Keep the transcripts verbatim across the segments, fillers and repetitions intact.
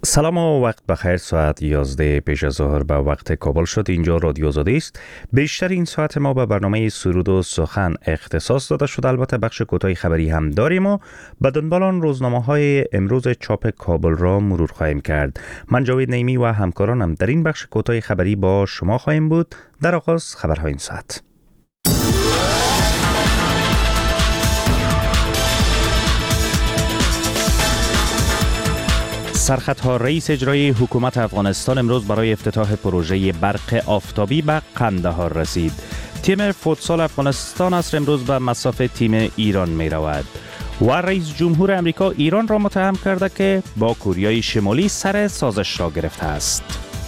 سلام و وقت بخیر. ساعت یازده پیش از ظهر به وقت کابل شد. اینجا رادیو آزادی است. بیشتر این ساعت ما به برنامه سرود و سخن اختصاص داده شد. البته بخش کوتاه خبری هم داریم و به دنبال آن روزنامه‌های امروز چاپ کابل را مرور خواهیم کرد. من جاوید نیمی و همکارانم در این بخش کوتاه خبری با شما خواهیم بود. در آغاز خبرهای این ساعت. سرخطها رئیس اجرایی حکومت افغانستان امروز برای افتتاح پروژه برق آفتابی به قندهار رسید. تیم فوتسال افغانستان عصر امروز به مصاف تیم ایران می رود. و رئیس جمهور امریکا ایران را متهم کرده که با کوریای شمالی سر سازش را گرفته است.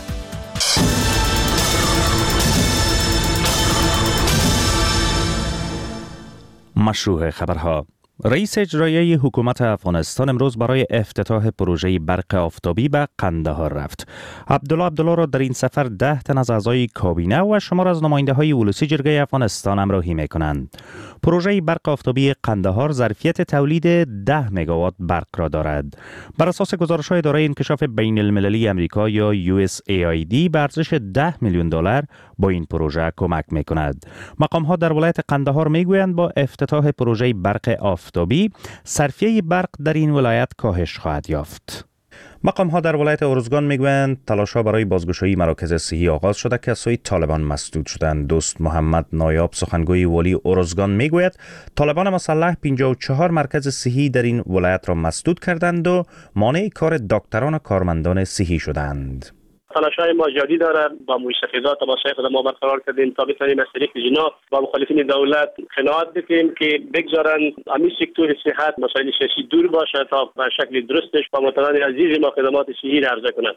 مشروع خبرها. رئیس اجرایی حکومت افغانستان امروز برای افتتاح پروژه برق آفتابی به قندهار رفت. عبدالله عبدالله را در این سفر ده تن از اعضای کابینه و شمار از نماینده های ولوسی جرگه افغانستان همراهی می کنند. پروژه برق آفتابی قندهار ظرفیت تولید ده مگاوات برق را دارد. بر اساس گزارش های اداره انکشاف بین المللی امریکا یا یو اس ای آی دی به ارزش ده میلیون دلار با این پروژه کمک می کند. مقام ها در ولایت قندهار می گویند با افتتاح پروژه برق آفتابی صرفیه برق در این ولایت کاهش خواهد یافت. مقام ها در ولایت ارزگان میگویند تلاش ها برای بازگشایی مراکز صحی آغاز شده که از سوی طالبان مسدود شدند. دوست محمد نایاب سخنگوی والی ارزگان میگوید طالبان مسلح پنجاه و چهار مرکز صحی در این ولایت را مسدود کردند و مانع کار دکتران و کارمندان صحی شدند. تلاش‌های ما جدی داره با مشخصات تماشای خود ما برقرار کردیم تا بتوانیم از طریق جنا با مخالفین دولت قناعت بکنیم که بگذارن همین سکتور صحت مسائل سیاسی دور باشه تا به شکل درستش با مواطنان عزیز ما خدمات صحی را عرضه کنند.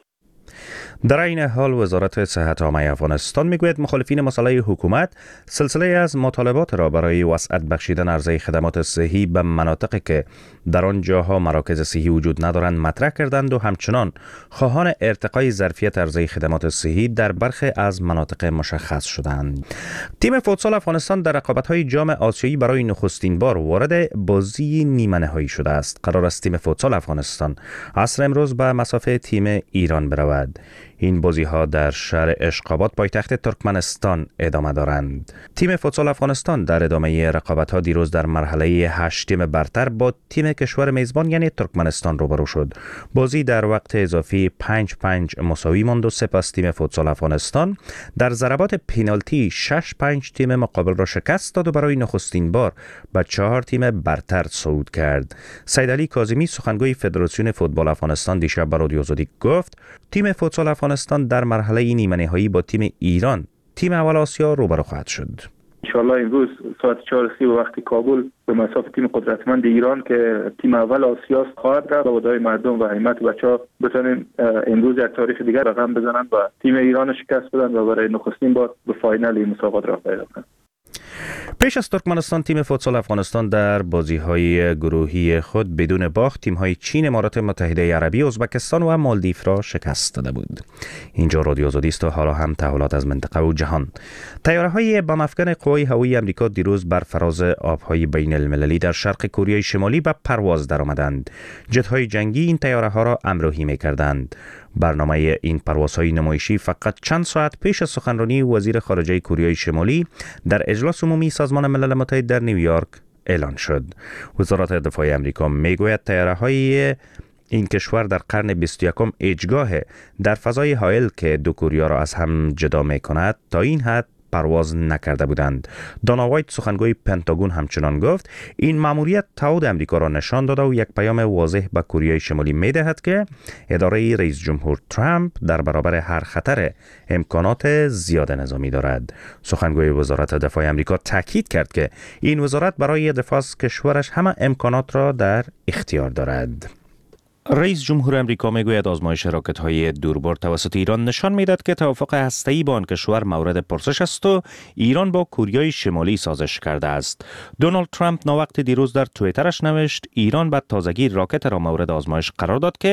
در این حال وزارت صحت عامه افغانستان میگوید مخالفین مسئله حکومت سلسله از مطالبات را برای وسعت بخشیدن عرضه خدمات صحی به مناطقی که در آن جاها مراکز صحی وجود ندارند مطرح کردند و همچنان خواهان ارتقای ظرفیت عرضه خدمات صحی در برخی از مناطق مشخص شدند. تیم فوتسال افغانستان در رقابت‌های جام آسیایی برای نخستین بار وارد بازی نیمه نهایی شده است. قرار است تیم فوتسال افغانستان عصر امروز به مصاف تیم ایران برود. این بازی ها در شهر اشقاباد پایتخت ترکمنستان ادامه دارند. تیم فوتسال افغانستان در ادامه رقابت ها دیروز در مرحله هشت تیم برتر با تیم کشور میزبان یعنی ترکمنستان روبرو شد. بازی در وقت اضافی پنج پنج مساوی ماند و سپس تیم فوتسال افغانستان در ضربات پنالتی شش پنج تیم مقابل را شکست داد و برای نخستین بار به چهار تیم برتر صعود کرد. سیدعلی کاظمی سخنگوی فدراسیون فوتبال افغانستان دیشب به رادیو آزادی گفت تیم فوتسال افغانستان در مرحله نیمه نهایی با تیم ایران تیم اول آسیا روبرو خواهد شد. انشاءالله امروز ساعت چهار و سی وقت کابل به مصاف تیم قدرتمند ایران که تیم اول آسیا خواهد رفت و ودای مردم و همت بچه‌ها بتونن امروز یک تاریخ دیگر رقم بزنن و تیم ایران شکست بدن و برای نخستین بار به فاینال مسابقات راه پیدا کنند. پیش از ترکمنستان تیم فوتسال افغانستان در بازی‌های گروهی خود بدون باخت تیم‌های چین، امارات متحده عربی، ازبکستان و مالدیو را شکست داده بود. اینجا رادیو آزادی است و حالا هم تحولات از منطقه و جهان. طیاره‌های بم افکن قوای هوایی آمریکا دیروز بر فراز آب‌های بین المللی در شرق کره شمالی به پرواز درآمدند. جت‌های جنگی این طیاره‌ها را همراهی می‌کردند. برنامه این پروازهای نمایشی فقط چند ساعت پیش از سخنرانی وزیر خارجه کره شمالی در اجلاس عمومی سازمان ملل متحد در نیویورک اعلان شد. وزارت دفاع آمریکا میگوید طیاره‌های این کشور در قرن بیست و یکم ایجگاه در فضای حائل که دو کره را از هم جدا می‌کند تا این حد پرواز نکرده بودند. دانا وایت سخنگوی پنتاگون همچنان گفت این مأموریت تعهد آمریکا را نشان داده و یک پیام واضح به کره شمالی می‌دهد که اداره رئیس جمهور ترامپ در برابر هر خطر امکانات زیاد نظامی دارد. سخنگوی وزارت دفاع آمریکا تاکید کرد که این وزارت برای دفاع از کشورش همه امکانات را در اختیار دارد. رئیس جمهور امریکا میگوید آزمایش راکت‌های دوربر توسط ایران نشان میدهد که توافق هسته‌ای با آن کشور مورد پرسش است و ایران با کره شمالی سازش کرده است. دونالد ترامپ ناوقت دیروز در توییترش نوشت ایران به تازگی راکت را مورد آزمایش قرار داد که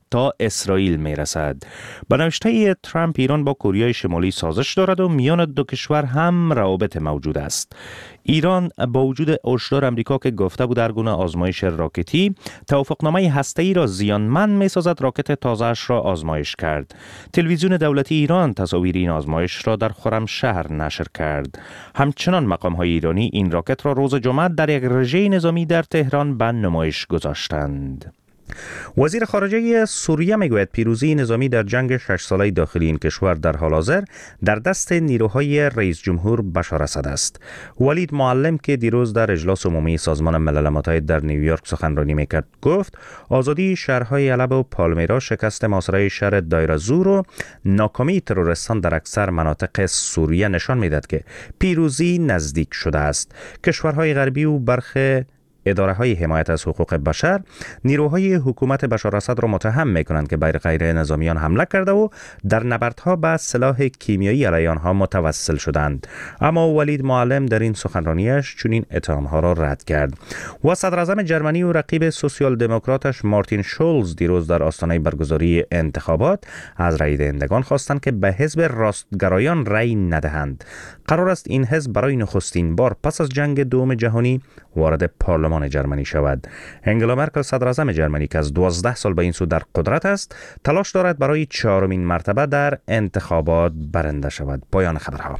تا اسرائیل می رسد. به نوشته ترامپ ایران با کره شمالی سازش دارد و میان دو کشور هم روابط موجود است. ایران با وجود هشدار امریکا که گفته بود هر گونه آزمایش راکتی توافقنامه هسته‌ای را زیانمند می‌سازد، راکت تازه‌اش را آزمایش کرد. تلویزیون دولتی ایران تصاویر این آزمایش را در خرمشهر نشر کرد. همچنان مقام‌های ایرانی این راکت را روز جمعه در یک رژه نظامی در تهران به نمایش گذاشتند. وزیر خارجه سوریه میگوید پیروزی نظامی در جنگ شش ساله داخلی این کشور در حال حاضر در دست نیروهای رئیس جمهور بشار اسد است. ولید معلم که دیروز در اجلاس عمومی سازمان ملل متحد در نیویورک سخنرانی میکرد گفت آزادی شهرهای علب و پالمیرا، شکست محاصره شهر دایر زور و ناکامی تروریستان در اکثر مناطق سوریه نشان میدهد که پیروزی نزدیک شده است. کشورهای غربی و برخی اداره های حمایت از حقوق بشر نیروهای حکومت بشار اسد را متهم می کنند که بر غیر نظامیان حمله کرده و در نبردها به سلاح کیمیایی علیه آنها متوسل شدند. اما ولید معلم در این سخنرانیش چنین اتهامها را رد کرد. و صدر اعظم جرمنی و رقیب سوسیال دموکراتش مارتین شولز دیروز در آستانه برگزاری انتخابات از رای دهندگان خواستند که به حزب راستگرایان رای ندهند. قرار است این حزب برای نخستین بار پس از جنگ دوم جهانی وارد پارلمان جرمنی شود. انگلا مرکل صدر اعظم جرمنی که از دوازده سال به این سو در قدرت است، تلاش دارد برای چهارمین مرتبه در انتخابات برنده شود. پایان خبرها.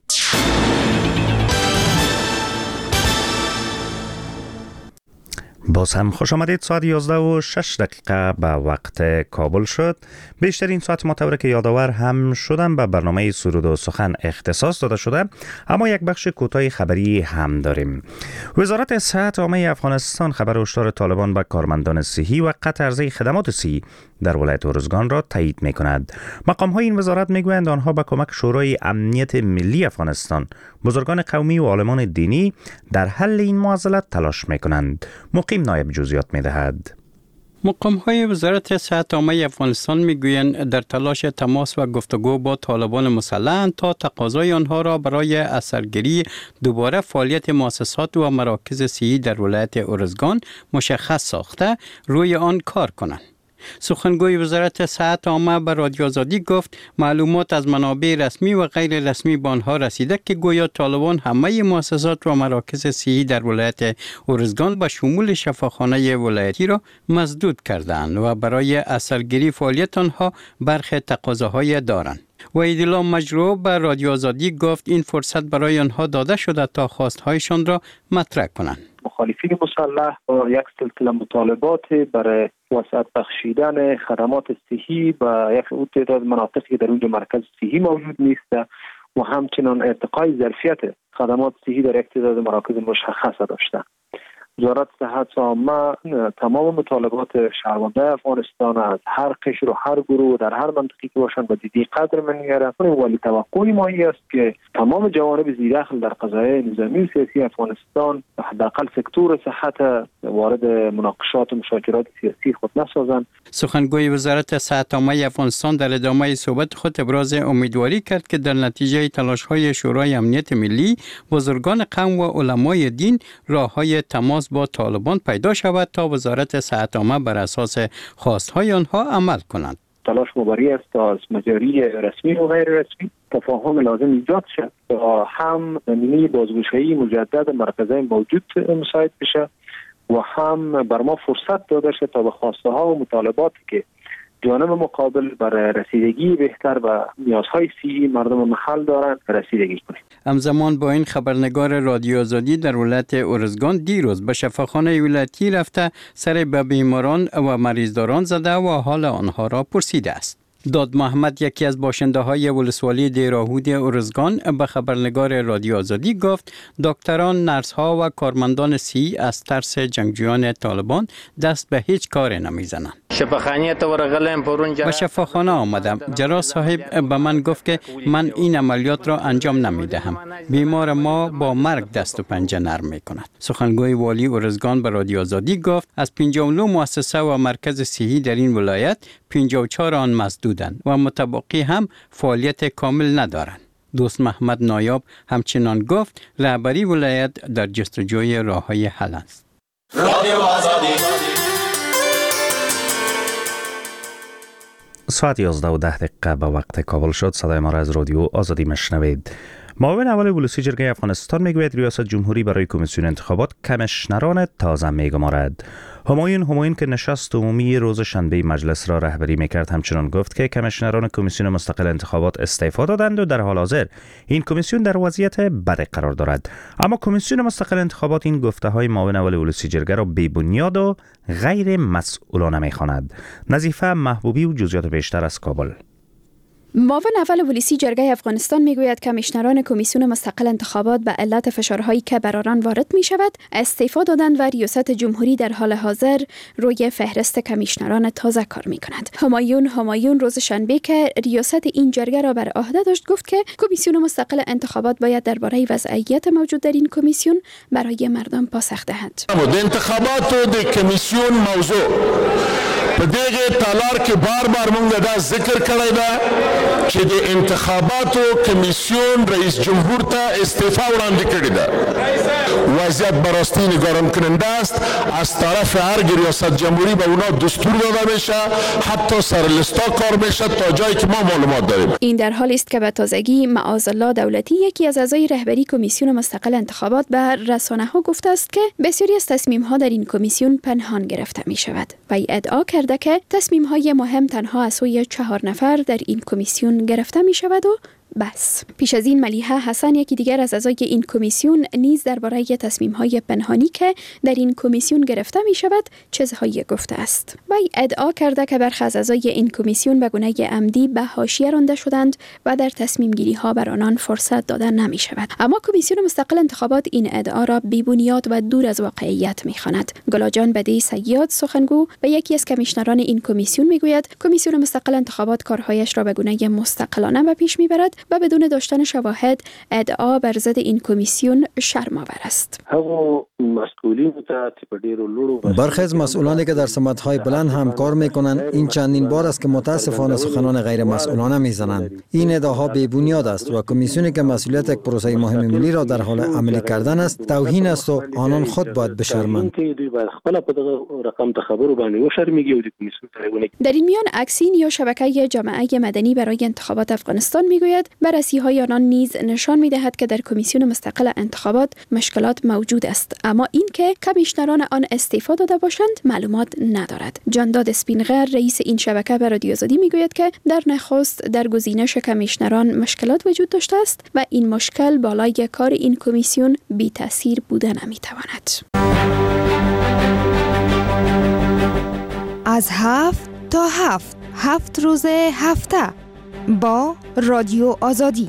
باز هم خوش آمدید. ساعت یازده و شش دقیقه به وقت کابل شد. بیشترین ساعت معتبر که یادآور هم شدن به برنامه سرود و سخن اختصاص داده شده، اما یک بخش کوتاه خبری هم داریم. وزارت صحت عامه افغانستان خبر هشدار طالبان به کارمندان صحی و قطع عرضه خدمات صحی در ولایت ارزگان را تایید می کند. مقام های این وزارت می گویند آنها به کمک شورای امنیت ملی افغانستان، بزرگان قومی و عالمان دینی در حل این معضله تلاش می کنند. مقیم نایب جزئیات می دهد. مقام های وزارت صحت عامه افغانستان می گویند در تلاش تماس و گفتگو با طالبان مسلح تا تقاضای آنها را برای اثرگیری دوباره فعالیت مؤسسات و مراکز صحی در ولایت ارزگان مشخص ساخته روی آن کار کنند. سخنگوی وزارت صحت عامه به رادیو آزادی گفت معلومات از منابع رسمی و غیر رسمی به آنها رسیده که گویا طالبان همه مؤسسات و مراکز صحی در ولایت ارزگان به شمول شفاخانه ولایتی را مسدود کردند و برای اثرگیری فعالیت آنها برخی تقاضاهای دارند. و ایدلا مجروح به رادیو آزادی گفت این فرصت برای آنها داده شده تا خواستهایشان را مطرح کنند. مخالفین مسلح با یک سلسله مطالبات برای وسعت بخشیدن خدمات صحی به یک تعداد مناطقی در اونجا مرکز صحی موجود نیست و همچنان ارتقای ظرفیت خدمات صحی در یک تعداد مراکز مشخص داشته. وزارت صحت عامه تمام مطالبات شهروندان افغانستان از هر قشر و هر گروه در هر منطقی که باشند به جدی قدر می‌گیرد. ولی توقع ما است که تمام جوانب ذی‌دخل در قضایای نظامی و سیاسی افغانستان حداقل سکتور صحت وارد مناقشات و مشاجرات سیاسی خود نسازند. سخنگوی وزارت صحت عامه افغانستان در ادامه صحبت خود ابراز امیدواری کرد که در نتیجه تلاش‌های شورای امنیت ملی، بزرگان قوم و علمای دین راه‌های تماس با طالبان پیدا شود تا وزارت صحت عامه بر اساس خواستهای آنها عمل کنند. تلاش مباری است تا از مجاری رسمی و غیر رسمی تفاهم لازم ایجاد شد تا هم زمینه بازگشایی مجدد مرکزهای موجود مساعد بشه و هم بر ما فرصت داده شد تا به خواسته ها و مطالباتی که جانب مقابل برای رسیدگی بهتر و نیازهای صحی مردم محل دارند رسیدگی کنیم. همزمان با این خبرنگار رادیو آزادی در ولایت ارزگان دیروز به شفاخانه ولایتی رفته سر به بیماران و مریضداران زده و حال آنها را پرسیده است. داد محمد یکی از باشنده های ولسوالی دیراهود ارزگان به خبرنگار رادیو آزادی گفت دکتران، نرس ها و کارمندان صحی از ترس جنگجویان طالبان دست به هیچ کار نمیزنند. شفاخانه تو ورغلم پرون به شفاخانه آمدم. جراح صاحب به من گفت که من این عملیات را انجام نمیدهم. بیمار ما با مرگ دست و پنجه نرم میکند. سخنگوی والی ارزگان به رادیو آزادی گفت از پنجاه و نه مؤسسه و مرکز صحی در این ولایت پنجاه و چهار آن مسدودند و متبقی هم فعالیت کامل ندارند. دوست محمد نایاب همچنان گفت رهبری ولایت در جستجوی راه‌های حل است. رادیو آزادی ساعت یازده و ده دقیقه به وقت کابل شد. صدای ما را از رادیو آزادی مشنوید. معاون اول ولسی جرگه افغانستان میگوید ریاست جمهوری برای کمیسیون انتخابات کمیشنران تازه میگمارد. همایون همایون که نشست عمومی روز شنبه مجلس را رهبری میکرد همچنان گفت که کمیشنران کمیسیون مستقل انتخابات استعفا دادند و در حال حاضر این کمیسیون در وضعیت بد قرار دارد. اما کمیسیون مستقل انتخابات این گفته های معاون اول ولسی جرگه را بی بنیاد و غیر مسئولانه میخواند. نظیفه محبوبی و جزئیات بیشتر از کابل. معاون اول ولسی جرگه افغانستان میگوید کمیشنران کمیسیون مستقل انتخابات به علت فشارهایی که بر آنان وارد می شود استعفا دادند و ریاست جمهوری در حال حاضر روی فهرست کمیشنران تازه کار می کند. همایون همایون روز شنبه که ریاست این جرگه را بر عهده داشت گفت که کمیسیون مستقل انتخابات باید درباره وضعیت موجود در این کمیسیون برای مردم پاسخ دهد. انتخابات د کمیسیون موضوع په دغه تالار کې بار بار مونږ دا ذکر کړی دا چې د انتخاباتو کمیسیون رئیس جمهور ته استعفا وړاندې کړې ده. وضعیت براستی نگران کننده است. از طرف هر ریاست جمهوری به اونا دستور داده میشه، حتی سرلستا کار میشه تا جایی که ما معلومات داریم. این در حالی است که به تازگی معاذالله دولتی یکی از اعضای رهبری کمیسیون مستقل انتخابات به رسانه ها گفته است که بسیاری از تصمیم ها در این کمیسیون پنهان گرفته می شود و ادعا کرده که تصمیم های مهم تنها از سوی چهار نفر در این کمیسیون گرفته می شود و بس. پیش از این ملیحه حسن یکی دیگر از اعضای این کمیسیون نیز درباره تصمیم‌های پنهانی که در این کمیسیون گرفته می شود چیزهایی گفته است. وی ادعا کرده که برخی از اعضای این کمیسیون به گونه عمدی به حاشیه رانده شدند و در تصمیم گیری ها بر آنان فرصت داده نمی شود. اما کمیسیون مستقل انتخابات این ادعا را بی بنیاد و دور از واقعیت می خواند. گلاجان بدی سیاد سخنگو و یکی از کمیشنران این کمیسیون می گوید کمیسیون مستقل انتخابات کارهایش را به گونه مستقلانه به پیش می برد و بدون داشتن شواهد ادعا بر ضد این کمیسیون شرم‌آور است. برخی از مسئولانی که در سمت‌های بلند هم کار می‌کنند این چندین بار است که متاسفانه سخنان غیر مسئولانه می‌زنند. این ادعاها بی بنیاد است و کمیسیونی که مسئولیت یک پروسه مهم ملی را در حال عملی کردن است توهین است و آنان خود باید بشرمند. در این میان اکسین یا شبکه جامعه مدنی برای انتخابات افغانستان میگوید بررسی‌های آنان نیز نشان می‌دهد که در کمیسیون مستقل انتخابات مشکلات موجود است، اما این که کمیشنران آن استعفا داده باشند معلومات ندارد. جانداد اسپینغر رئیس این شبکه به رادیو آزادی میگوید که در نخست در گزینش کمیشنران مشکلات وجود داشته است و این مشکل بالای کار این کمیسیون بی تاثیر بوده نمیتواند. از هفت تا هفت هفت روز هفته با رادیو آزادی.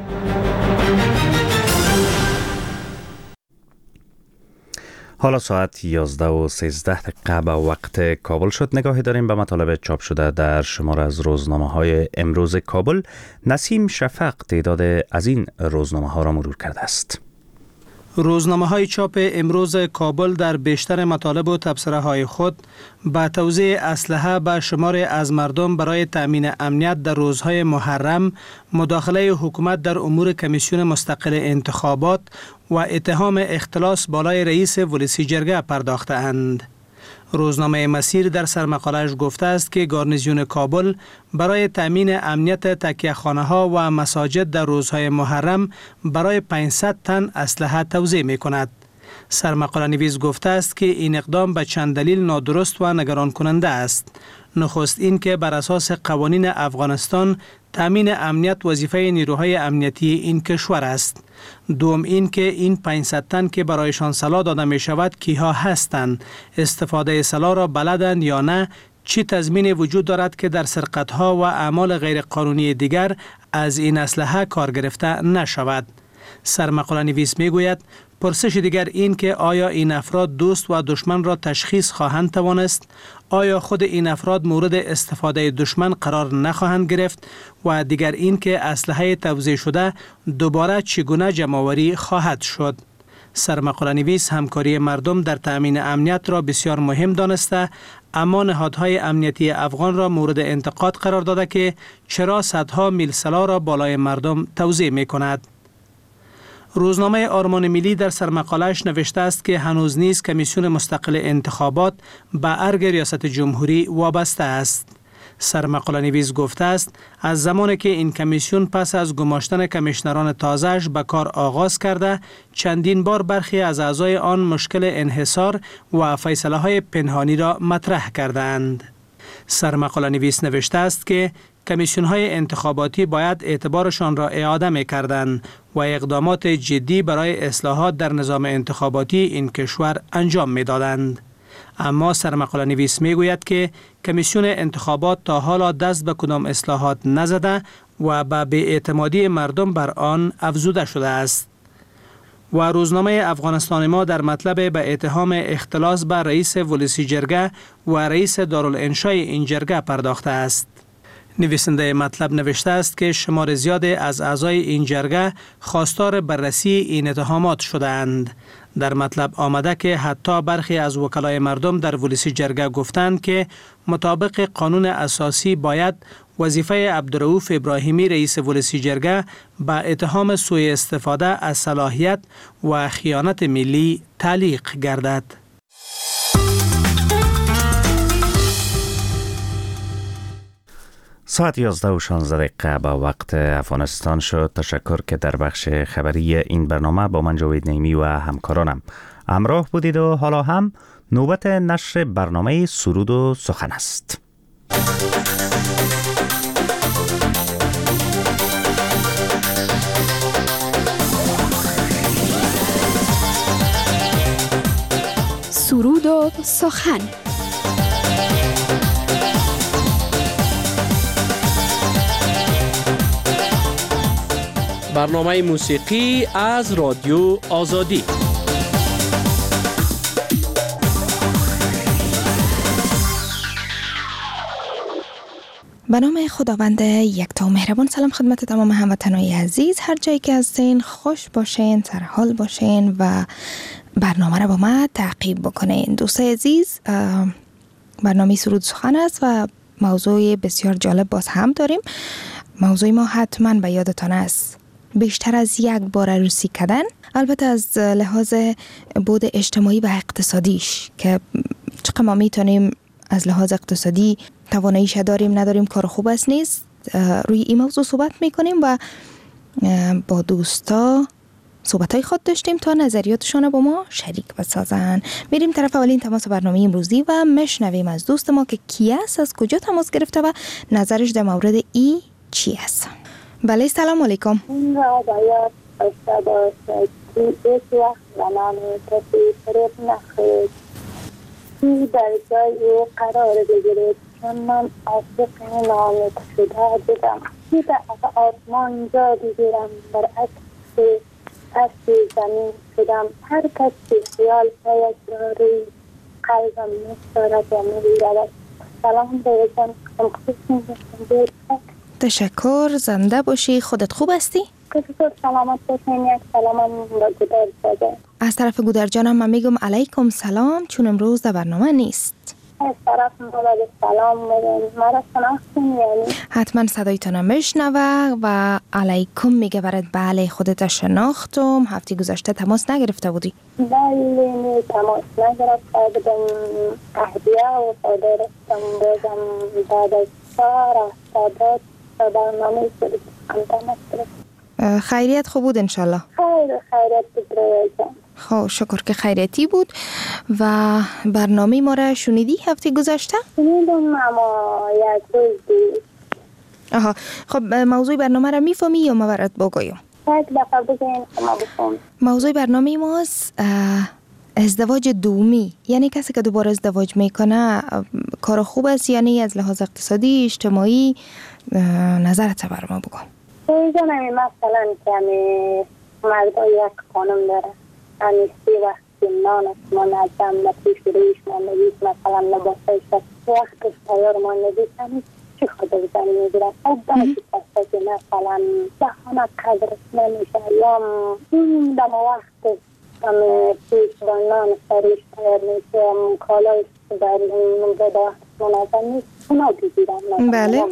حالا ساعت یازده و سیزده دقیقه به وقت کابل شد. نگاهی داریم به مطالب چاپ شده در شماره از روزنامه های امروز کابل. نسیم شفق تعداد از این روزنامه ها را مرور کرده است. روزنامه های چاپ امروز کابل در بیشتر مطالب و تبصره های خود با توزیع اسلحه به شمار از مردم برای تأمین امنیت در روزهای محرم، مداخله حکومت در امور کمیسیون مستقل انتخابات و اتهام اختلاس بالای رئیس ولسی جرگه پرداخته اند. روزنامه مسیر در سرمقاله‌اش گفته است که گارنیزیون کابل برای تأمین امنیت تکیه‌خانه ها و مساجد در روزهای محرم برای پانصد تن اسلحه توزیع می کند. سرمقاله نویس گفته است که این اقدام به چند دلیل نادرست و نگران کننده است. نخست این که بر اساس قوانین افغانستان تأمین امنیت وظیفه نیروهای امنیتی این کشور است. دوم این که این پانصد تن که برایشان سلاح داده می شود کیها هستند، استفاده سلاح را بلدند یا نه، چی تضمین وجود دارد که در سرقت‌ها و اعمال غیرقانونی دیگر از این اسلحه کار گرفته نشود. سرمقاله نویس می گوید پرسش دیگر این که آیا این افراد دوست و دشمن را تشخیص خواهند توانست؟ آیا خود این افراد مورد استفاده دشمن قرار نخواهند گرفت؟ و دیگر این که اسلحه توزیع شده دوباره چگونه جمع‌آوری خواهد شد؟ سرمقاله نویس همکاری مردم در تأمین امنیت را بسیار مهم دانسته، اما نهادهای امنیتی افغان را مورد انتقاد قرار داده که چرا صدها میل سلاح را بالای مردم توزیع می کند. روزنامه آرمان ملی در سرمقاله‌اش نوشته است که هنوز نیز کمیسیون مستقل انتخابات به ارگ ریاست جمهوری وابسته است. سرمقاله نویس گفته است از زمانی که این کمیسیون پس از گماشتن کمیشنران تازه‌اش به کار آغاز کرده، چندین بار برخی از اعضای آن مشکل انحصار و فیصله‌های پنهانی را مطرح کردند. سرمقاله نویس نوشته است که کمیسیون‌های انتخاباتی باید اعتبارشان را اعاده می‌کردند و اقدامات جدی برای اصلاحات در نظام انتخاباتی این کشور انجام می‌دادند. اما سرمقاله نویس میگوید که کمیسیون انتخابات تا حالا دست به کدام اصلاحات نزده و به بی‌اعتمادی مردم بر آن افزوده شده است. و روزنامه افغانستان ما در مطلب به اتهام اختلاس به رئیس ولسی جرگه و رئیس دارالانشای این جرگه پرداخته است. نویسنده مطلب نوشته است که شمار زیادی از اعضای این جرگه خواستار بررسی این اتهامات شدند. در مطلب آمده که حتی برخی از وکلای مردم در ولسی جرگه گفتند که مطابق قانون اساسی باید وظیفه عبدالرؤوف ابراهیمی رئیس ولسی جرگه به اتهام سوء استفاده از صلاحیت و خیانت ملی تعلیق گردد. ساعت یازده و شانزده دقیقه با وقت افغانستان شد. تشکر که در بخش خبری این برنامه با من جاوید نعیمی و همکارانم همراه بودید و حالا هم نوبت نشر برنامه سرود و سخن است. سرود و سخن. برنامه موسیقی از رادیو آزادی. به نام خداوند یکتا و مهربان. سلام خدمت تمام هموطنان عزیز، هر جایی که هستین خوش باشین، سرحال باشین و برنامه را با ما تعقیب بکنین. دوستای عزیز، برنامه سرود سخن است و موضوع بسیار جالب باز هم داریم. موضوع ما حتما به یادتان است، بیشتر از یک بار عروسی کردن، البته از لحاظ بود اجتماعی و اقتصادیش که چقدر ما میتونیم از لحاظ اقتصادی تواناییش داریم نداریم، کار خوب است نیست. روی این موضوع صحبت میکنیم و با دوستا صحبتای خود داشتیم تا نظریاتشون با ما شریک بسازن. میریم طرف اولین تماس برنامه امروزی و مشنویم از دوست ما که کی است، از کجا تماس گرفته و نظرش در مورد ای چی است. بله، سلام علیکم. این را باید داشته باشد که یک وقت زمان کسی فریب نخورد، این در جای او قرار بگیرد، چون من عاشق نامید شده بودم. این در آسمان جا بگیرم، برعکس پس زمین شدم. هر کس که خیال پایش را روی قلبم می‌دارد و می‌گیرد. سلام بایدم خوشم. تشکر، زنده باشی. خودت خوب هستی؟ تشکر، سلامت باشین. یک سلامم با گودر شده. از طرف گودر جانم من میگم علیکم سلام، چون امروز در برنامه نیست. از طرف مولد سلام میگم. مرا شناختین یعنی؟ حتما صدایتان میشنوه و علیکم میگه برات. بله خودت شناختم. هفته گذشته تماس نگرفته بودی؟ بله می تماس نگرفته بودم. اهدیه و صادرستم بازم بعد از چهار افتادات برنامه سرود سخن تماس. خیریت خوب بود انشالله؟ خیر خیریت بود رویتان. خب شکر که خیریتی بود. و برنامه ما را شنیدی هفته گذشته؟ شنیدم اما یک روز دید. آها، خب موضوع برنامه را میفهمی یا ما برات بگویم؟ یک دفعه بگوین که ما بفهم. موضوع برنامه ماست ازدواج دومی، یعنی کسی که دوباره ازدواج میکنه کار خوب است یعنی از لحاظ اقتصادی اجتماعی؟ نظرت بر ما بگو. اینجا مثلا که مردا یک خانم داره، همیستی وقتی نان است منظم و پیش رویش ماندگیش مثلا لباسش وقتش تیار ماندگیش همیست چی خود بزن میگیرد. خب باید کسته که مثلا بخانه قدرش نمیشه یا این دم وقتش همه پیش با نان سریش تیار میشه کالایش بر مدد وقتش منظم نیست اونا بگیرن. بله.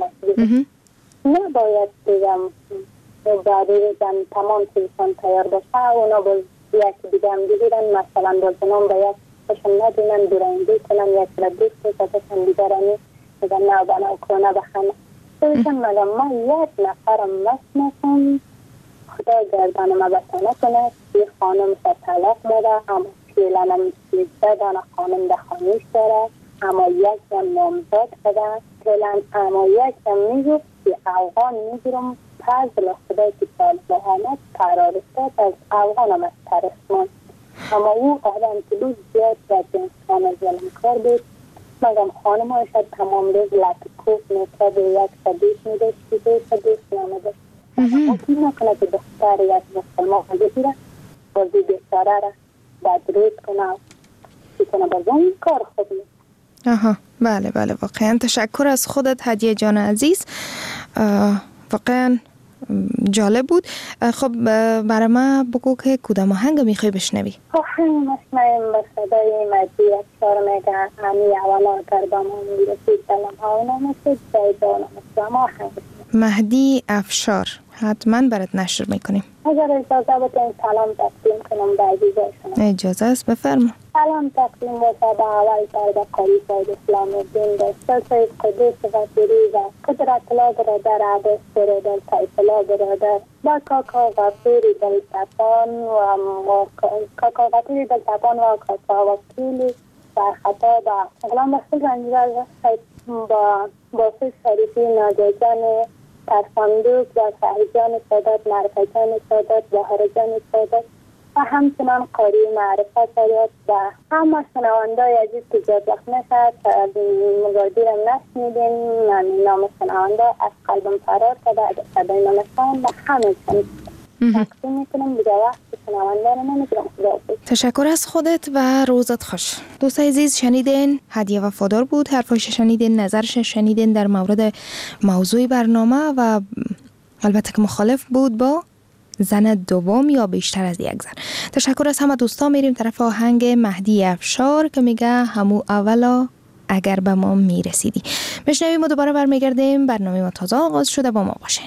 نباید بگم بعدی بگم تمام چیزشان تیار باشه اونا باز یک دیگه هم بگیرن مثلا باز اونا باید باشن ندونن برنده کنن یک را دوست باشن دیگرانی میگن نه بنا کنه بخنه بودم مگم من یک نفرم مسمکم خدا گردن ما بسانه کنه که خانم سر طلاق داره اما پیلنم سیزده دانه خانم ده خانیش داره اما یک دم نامزاد شده پیلن اما یک دم میگو که افغان میگیرم پس بلا خدای که سال محمد قرار استاد از افغانم از ترسمان اما او آدم که دو زیاد در جنسان ظلم کار بود مگم خانم های شد تمام روز لطکوف میکرد و یک صدیق میداشت که دو صدیق نامده ممکن نکنه که دختر یک مسلمان بگیره بازی بیچاره را بدرود کنه چی کنه باز اون کار خود نیست. آها بله بله واقعا تشکر از خودت هدیه جان عزیز، واقعا جالب بود. خب برای ما بگو که کدام آهنگ میخوای بشنوی؟ آهنگ مشنویم به صدای مهدی افشار میگه همی اولا اگر با ما میرسید دلم ها نمیشد جایدانم اسلام آهنگ مهدی افشار حتما برات نشر میکنیم. اگر اجازه بودین سلام تقدیم کنم به عزیزایشون. اجازه است بفرما. سلام تقدیم باشه به اول سر به قاری سید اسلام الدین دسته سید قدوس و فریزه قدرت الله برادر عباس برادر طیف الله برادر با کاکا غفوری دلتپان و کاکا غفوری دلتپان و کاکا وکیلی در خطا با اقلام بخصوص انجیل با باسوس شریفی ناججان ترفاندوک و سعیجان سادات معرفجان سادات و هرجان سادات و همچنان قاری معرفت سادات و همه شنوانده های عزیز که زیاد وقت نشد مگادیرم نشنیدین من نام شنوانده از قلبم فرار کرده از صدای نامشان و همه چند تقسیم میکنم دیگه وقت شنوانده رو نمیگیرم. تشکر از خودت و روزت خوش. دوست عزیز شنیدین هدیه وفادار بود، حرفش شنیدین، نظرش شنیدین در مورد موضوع برنامه و البته که مخالف بود با زن دوم یا بیشتر از یک زن. تشکر از همه دوستان. میریم طرف آهنگ مهدی افشار که میگه همو اولا اگر به ما میرسیدی. بشنویم و دوباره برمیگردیم. برنامه ما تازه آغاز شده، با ما باشین.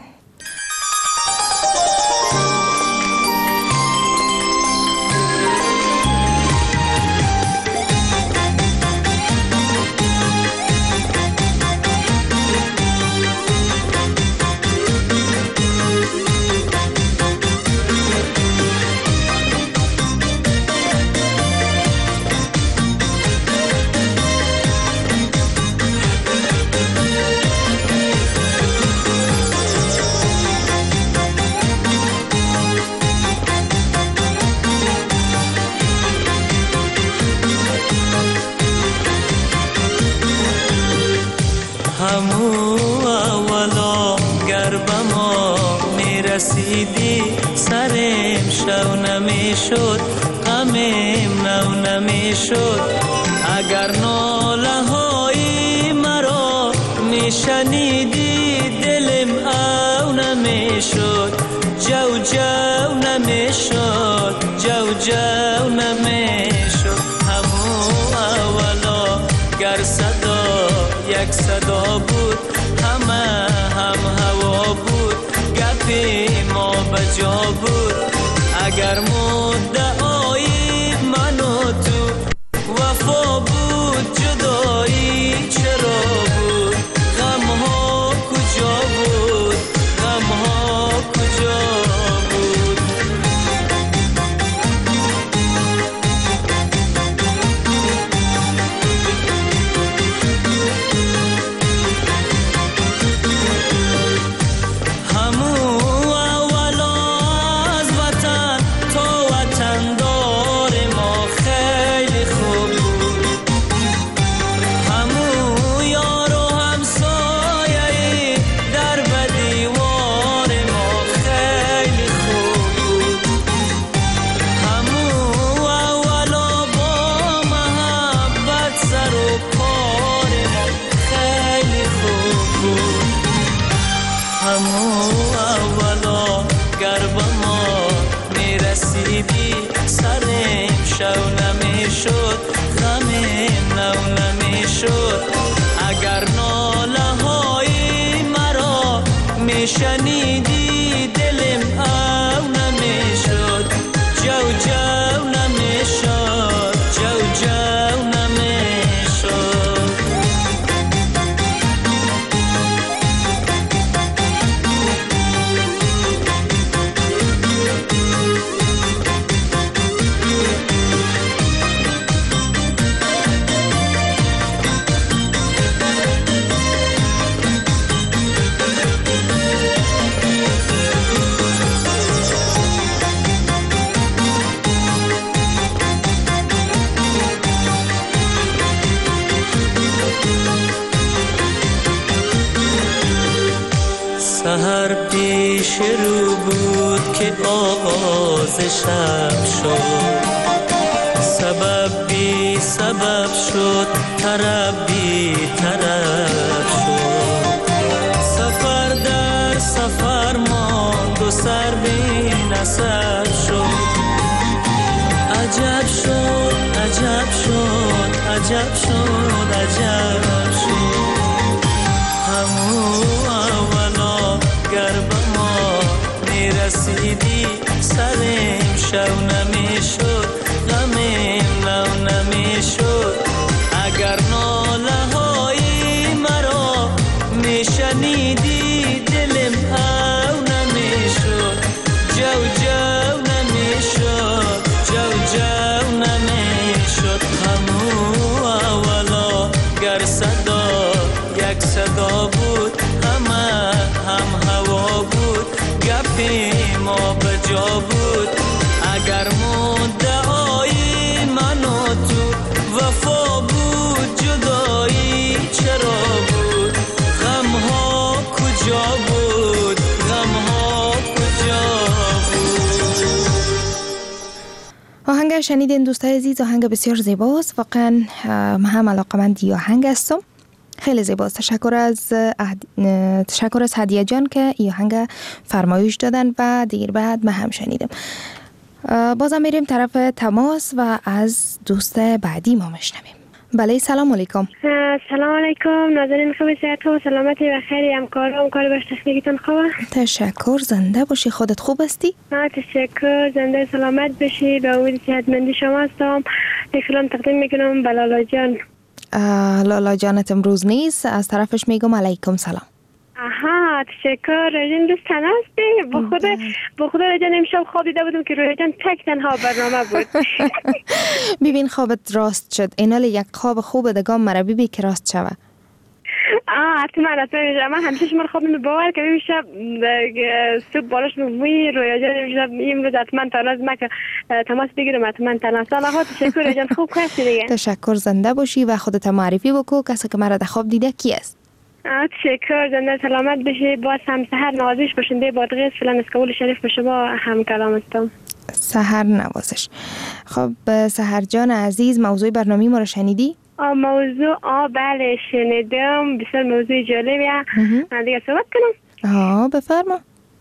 رسیدی سرم شو نمیشد غمم نو نمیشد اگر ناله های مرا میشنیدی دلم او نمیشد جو جو نمیشد جو جو نمیشد همو اولا گر صدا یک صدا بود همه هم هوا بود گپی ما بجا بود اگر مدعای من و تو وفا بود جدایی چرا بود غم ها کجا بود غم ها کجا بود شنیدی دلم او نمیشد جو جو نمیشد جو جو نمیشد سحر پیش رو بود که آغاز شب شد، سبب بی سبب شد، طرب بی طرب شد، سفر در سفر ماند و سر بی نسب شد. عجب شد عجب شد عجب شد عجب شد، همو اولا گر به ما میرسیدی سرم شو نمیشد، غمم نو نمیشد. اگر ناله های مرا میشنیدی دلم او نمیشد، جو جو نمیشد، جو جو نمیشد. همو اولا گر صدا یک صدا بود، همه هم هوا بود، گپی ما به جا بود. اگر مدعای من و تو وفا بود، جدایی چرا بود؟ غم ها کجا بود؟ غم ها کجا بود؟ آهنگ شنیدین دوستای عزیز، آهنگ بسیار زیباست. واقعا من هم علاقمند این آهنگ هستم، خیلی زیباست. تشکر از تشکر از هدیه جان که این آهنگ فرمایش دادن و دیر بعد من هم شنیدم. بازم میریم طرف تماس و از دوست بعدی ما میشنویم. بله سلام علیکم. سلام علیکم ناظرین، خوب صحت و سلامتی و خیری همکارم کار باش تکنیکتون خوبه؟ تشکر، زنده باشی. خودت خوب هستی؟ ها تشکر، زنده سلامت باشی. به امید صحتمندی شما هستم. تکرام تقدیم میکنم به لالا جان. لالا جانت امروز نیست، از طرفش میگم علیکم سلام. آها تشکر. رجان دوست تنها هستی؟ با خود با خود رجان امشب خواب دیده بودم که رجان تک تنها برنامه بود. ببین خوابت راست شد. اینال یک خواب خوب دگام مرا ببین که راست شوه. آه حتما حتما. من همیشه شما خواب باور که امشب صبح بالاش موی رویا جان امشب امروز حتما تنها ما که تماس بگیرم حتما تنها. سلامات تشکر رجان، خوب هستی دیگه؟ تشکر، زنده باشی و خودت معرفی بکو. کسی که مرا در خواب دیده کی است؟ تشکر، زنده سلامت بشی. باز هم سحر نوازش باشنده بادغیس فلان اسکول شریف به شما هم کلام هستم. سحر نوازش. خب سحر جان عزیز، موضوع برنامه ما رو شنیدی؟ آه موضوع آه بله شنیدم، بسیار موضوع جالبیه. من دیگه صحبت کنم؟ آه بفرما.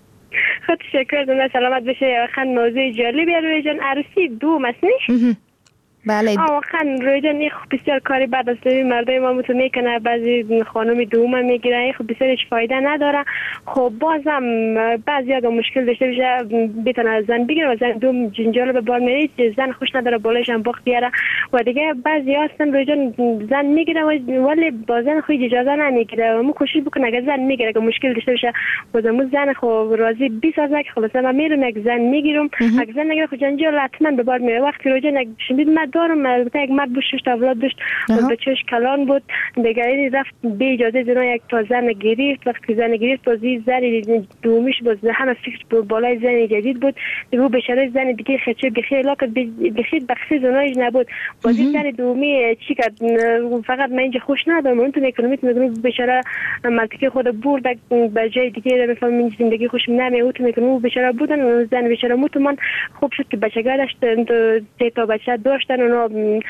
خب تشکر، زنده سلامت بشی. خیلی موضوع جالبیه. روی جان عروسی دوم است نیست؟ بله. واقعا روی جان خب بسیار کاری بعد از مردای ما متو میکنه، بعضی خانم دوم میگیره، خب بسیار هیچ فایده نداره. خب بازم بعضی ها مشکل داشته باشه بتونه زن بگیره و زن دوم جنجال به بار میره، زن خوش نداره بالایش هم باخت بیاره. و دیگه بعضی هستن روی جان زن میگیره ولی با زن خود اجازه نمیگیره. و مو کوشش بکنه اگه زن میگیره که مشکل داشته باشه بازم زن خب راضی بسازه که خلاص من میرم یک زن میگیرم، اگه زن نگیره خب جنجال حتما به بار میره. وقتی روی جان شدید دارم البته یک مرد بود شش تا اولاد داشت و بچه‌اش کلان بود دیگه، این رفت به اجازه زنا یک تا زن گرفت. وقتی زن گرفت بازی زن دومیش باز همه فکر بالای زن جدید بود دیگه، بیچاره زن دیگه خچه بخیر لاکت بخیر بخیر زنایش نبود. بازی زن دومی چی کرد؟ فقط من اینجا خوش ندارم اون تو اکونومیت میگم بیچاره منطقه خود برد به جای دیگه مثلا من زندگی خوش نمیاد تو میگم بیچاره بودن زن بیچاره موت. من خوب شد که بچگاه داشت سه تا بچه داشتن اونا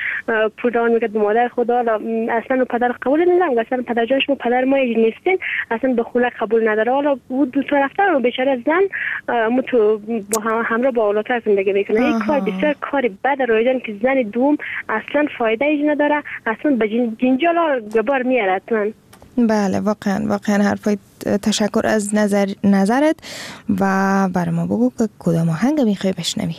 پودان میگه به مادر خدا اصلا پدر قبول ندارم، اصلا پدر جانش مو پدر ما نیستن، اصلا به خونه قبول نداره. حالا او دو تا رفتن و بیچاره زن متو با همراه با اولادش زندگی میکنه. این کار بسیار کاری بد رویدن که زن دوم اصلا فایده ای نداره، اصلا به جنجال گبار میاره حتما. بله واقعا واقعا حرفای تشکر از نظر نظرت و برای ما بگو که کدام آهنگ میخوای بشنوی؟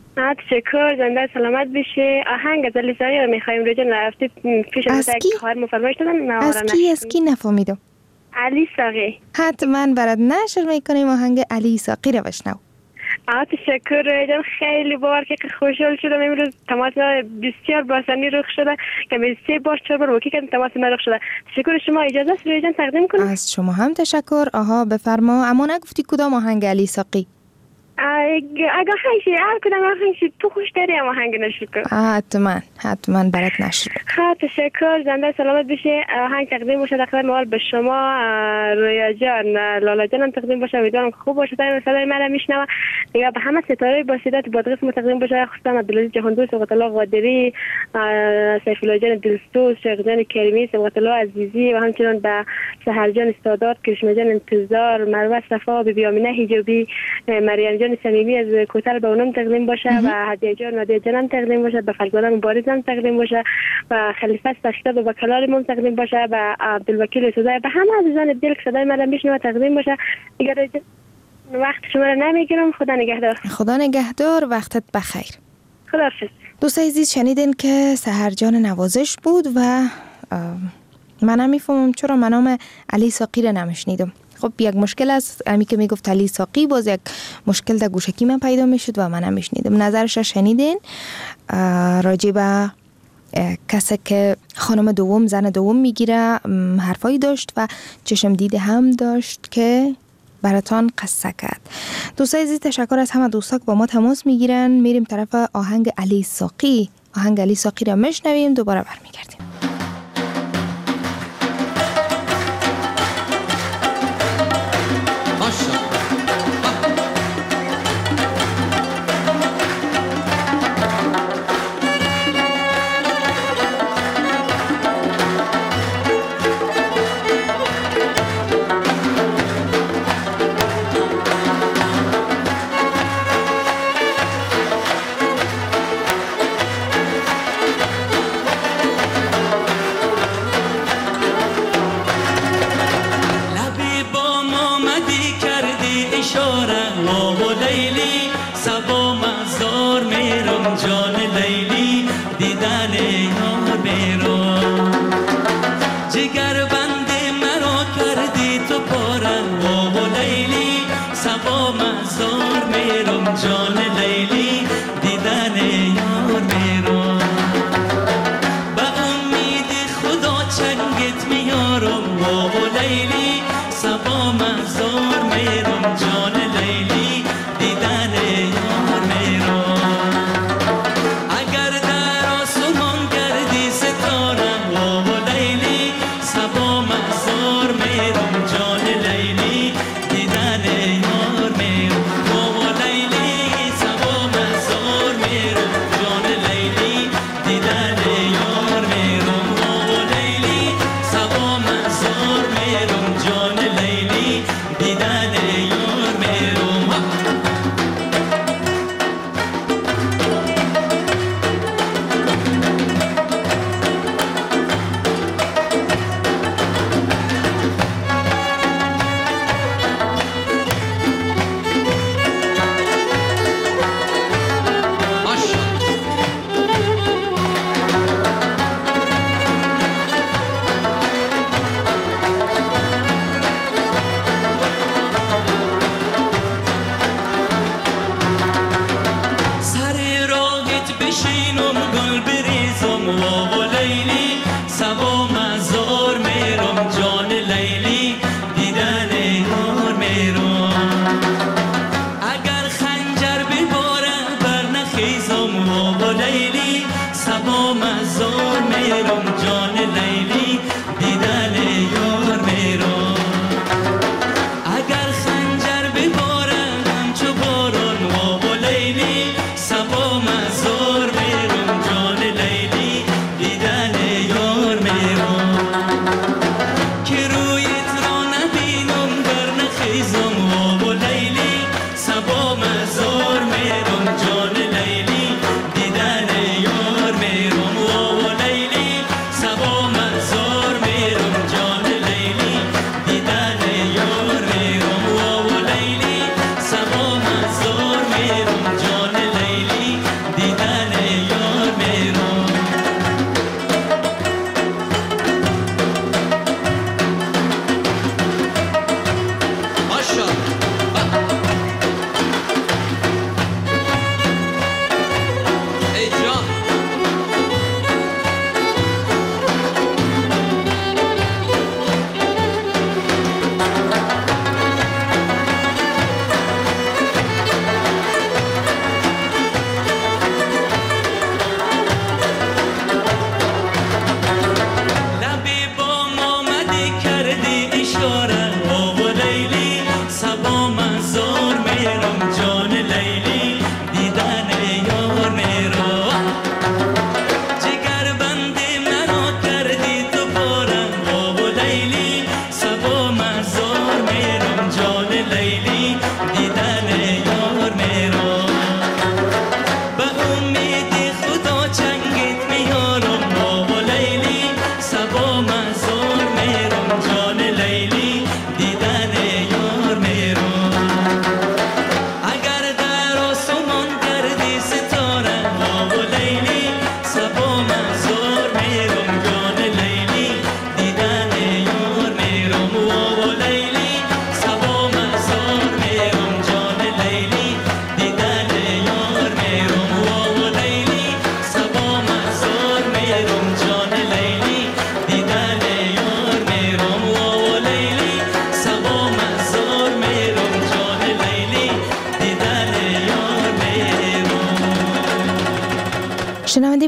تشکر، زنده سلامت بشه. آهنگ از علی ساقی رو میخوایم. رجا رفتی پیش از یک خواهر مفرمایش دادن. از کی از کی نفهمیدم؟ علی ساقی. حتما برات نشر میکنیم آهنگ علی ساقی رو بشنو. آه تشکر رجا، خیلی باور که خوشحال شدم امروز. تماس بسیار باسنی رخ شده که من سه بار چهار بار وکی کردم تماس من رخ شده. تشکر شما، اجازه است رجا تقدیم کنم؟ از شما هم تشکر. آها بفرما. اما نگفتی کدام آهنگ علی ساقی؟ اگه خیلی هر کدام خیلی تو خوش داری اما هنگ نشر کن. حتما حتما برات نشر. خیلی تشکر. زنده سلامت بشه. هنگ تقدیم باشه دقیقا موال به شما رویا جان لالا جان هم تقدیم باشه. امیدوارم خوب باشه. تا صدای من میشنوه. دیگه به همه ستاره با صدات بادغیس تقدیم باشه. خصوصا عبدالعزیز جهاندوست، سبقت الله قادری، سیف الله جان دلسوز، شیخ جان کریمی، سبقت الله عزیزی و همچنین به سحر جان استادات، کرشمه جان انتظار، مروه صفا، بی بی آمینه حجابی، مریم جان صمیمی از کوتل به اونم تقدیم باشه و هدیه جان و هدیه جانم تقدیم باشه، به فلگوان مبارزم تقدیم باشه و خلیفه سخته به کلالمون تقدیم باشه و عبدالوکیل سودای به همه عزیزان دل که صدای من میشنوه تقدیم باشه. دیگه وقت شما رو نمیگیرم. خدا نگهدار. خدا نگهدار. وقتت بخیر. خداحافظ. دوستای عزیز شنیدین که سحر جان نوازش بود و من نمیفهمم چرا من نام علی ساقی رو نمیشنیدم. خب یک مشکل است امی که میگفت علی ساقی، باز یک مشکل در گوشکی من پیدا میشد و من نمیشنیدم. نظرش شنیدین راجع به کسی که خانم دوم زن دوم میگیره حرفایی داشت و چشم دیده هم داشت که براتان قصه کرد. دوستای عزیز تشکر از همه دوستا که با ما تماس میگیرن. میریم طرف آهنگ علی ساقی. آهنگ علی ساقی را میشنویم، دوباره برمیگردیم. جان لیلی دیدن یار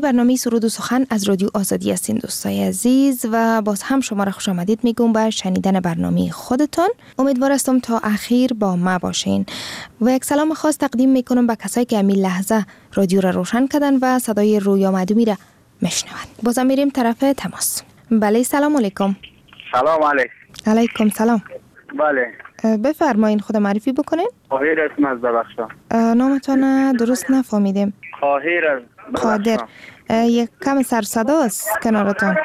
برنامه سرود و سخن از رادیو آزادی هستین دوستای عزیز و باز هم شما را خوش آمدید میگم به شنیدن برنامه خودتان. امیدوار هستم تا اخیر با ما باشین و یک سلام خاص تقدیم میکنم به کسایی که همین لحظه رادیو را روشن کردن و صدای رویا معدومی را میشنوند. بازم میریم طرف تماس. بله سلام علیکم. سلام علیکم. علیکم سلام. بله بفرمایین خود معرفی بکنین. قاهر اسم از ببخشم. نامتون درست نفهمیدیم. قاهر از قادر. یک کم سر صداست کنارتان.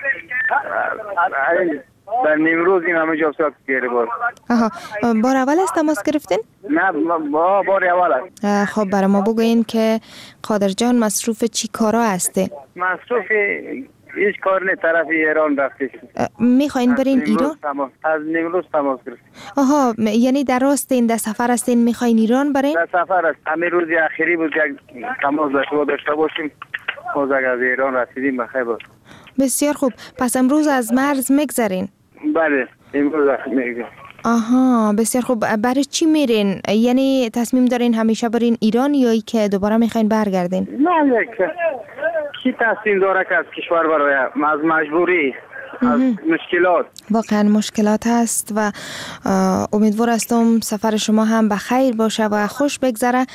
در نیمروز این همه جا ساکت گیره بود. آها بار اول است تماس گرفتین؟ نه با بار اول است. خب برای ما بگوین که قادر جان مصروف چی کارا هسته؟ مصروف هیچ کار نه، طرف ایران رفته. میخواین برین ایران؟ از نیمروز تماس گرفتیم. آها یعنی در راست این در سفر هستین میخواین ایران برین؟ در سفر است. همین روز اخیری بود یک تماس داشته باشیم. باز از ایران رسیدیم بخیر بود. بسیار خوب. پس امروز از مرز میگذرین؟ بله امروز میگذرین. آها بسیار خوب. برای چی میرین؟ یعنی تصمیم دارین همیشه برین ایران یا ای که دوباره میخواین برگردین؟ نه یک کی تصمیم داره که از کشور برای از مجبوری از مشکلات. واقعا مشکلات هست و امیدوار هستم سفر شما هم به خیر باشه و خوش بگذره.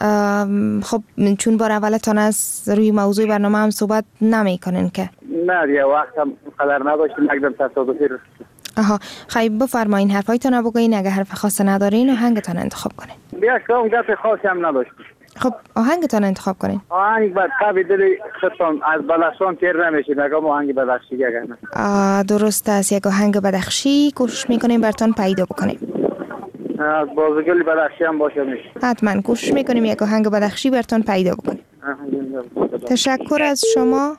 خب چون بار اولتان از روی موضوع برنامه هم صحبت نمی کنین که؟ نه دیگه وقت هم قدر نداشتیم مقدم تصادفی رسید. آها خیلی بفرمایین حرفایتان رو بگوین. اگه حرف خاص ندارین آهنگتان انتخاب کنین. بیا که گپ خاصی هم نداشتیم. خب آهنگتان انتخاب کنین. آهنگ بعد قبل دل خودتان از بلخشان تیر نمیشه. نگم آهنگ بدخشی گردن. درست است. یک آهنگ بدخشی کوشش میکنیم براتون پیدا بکنیم. از بازگل بدخشی هم باشه میشه. حتما کوشش میکنیم یک آهنگ بدخشی براتون پیدا بکنیم. تشکر از شما.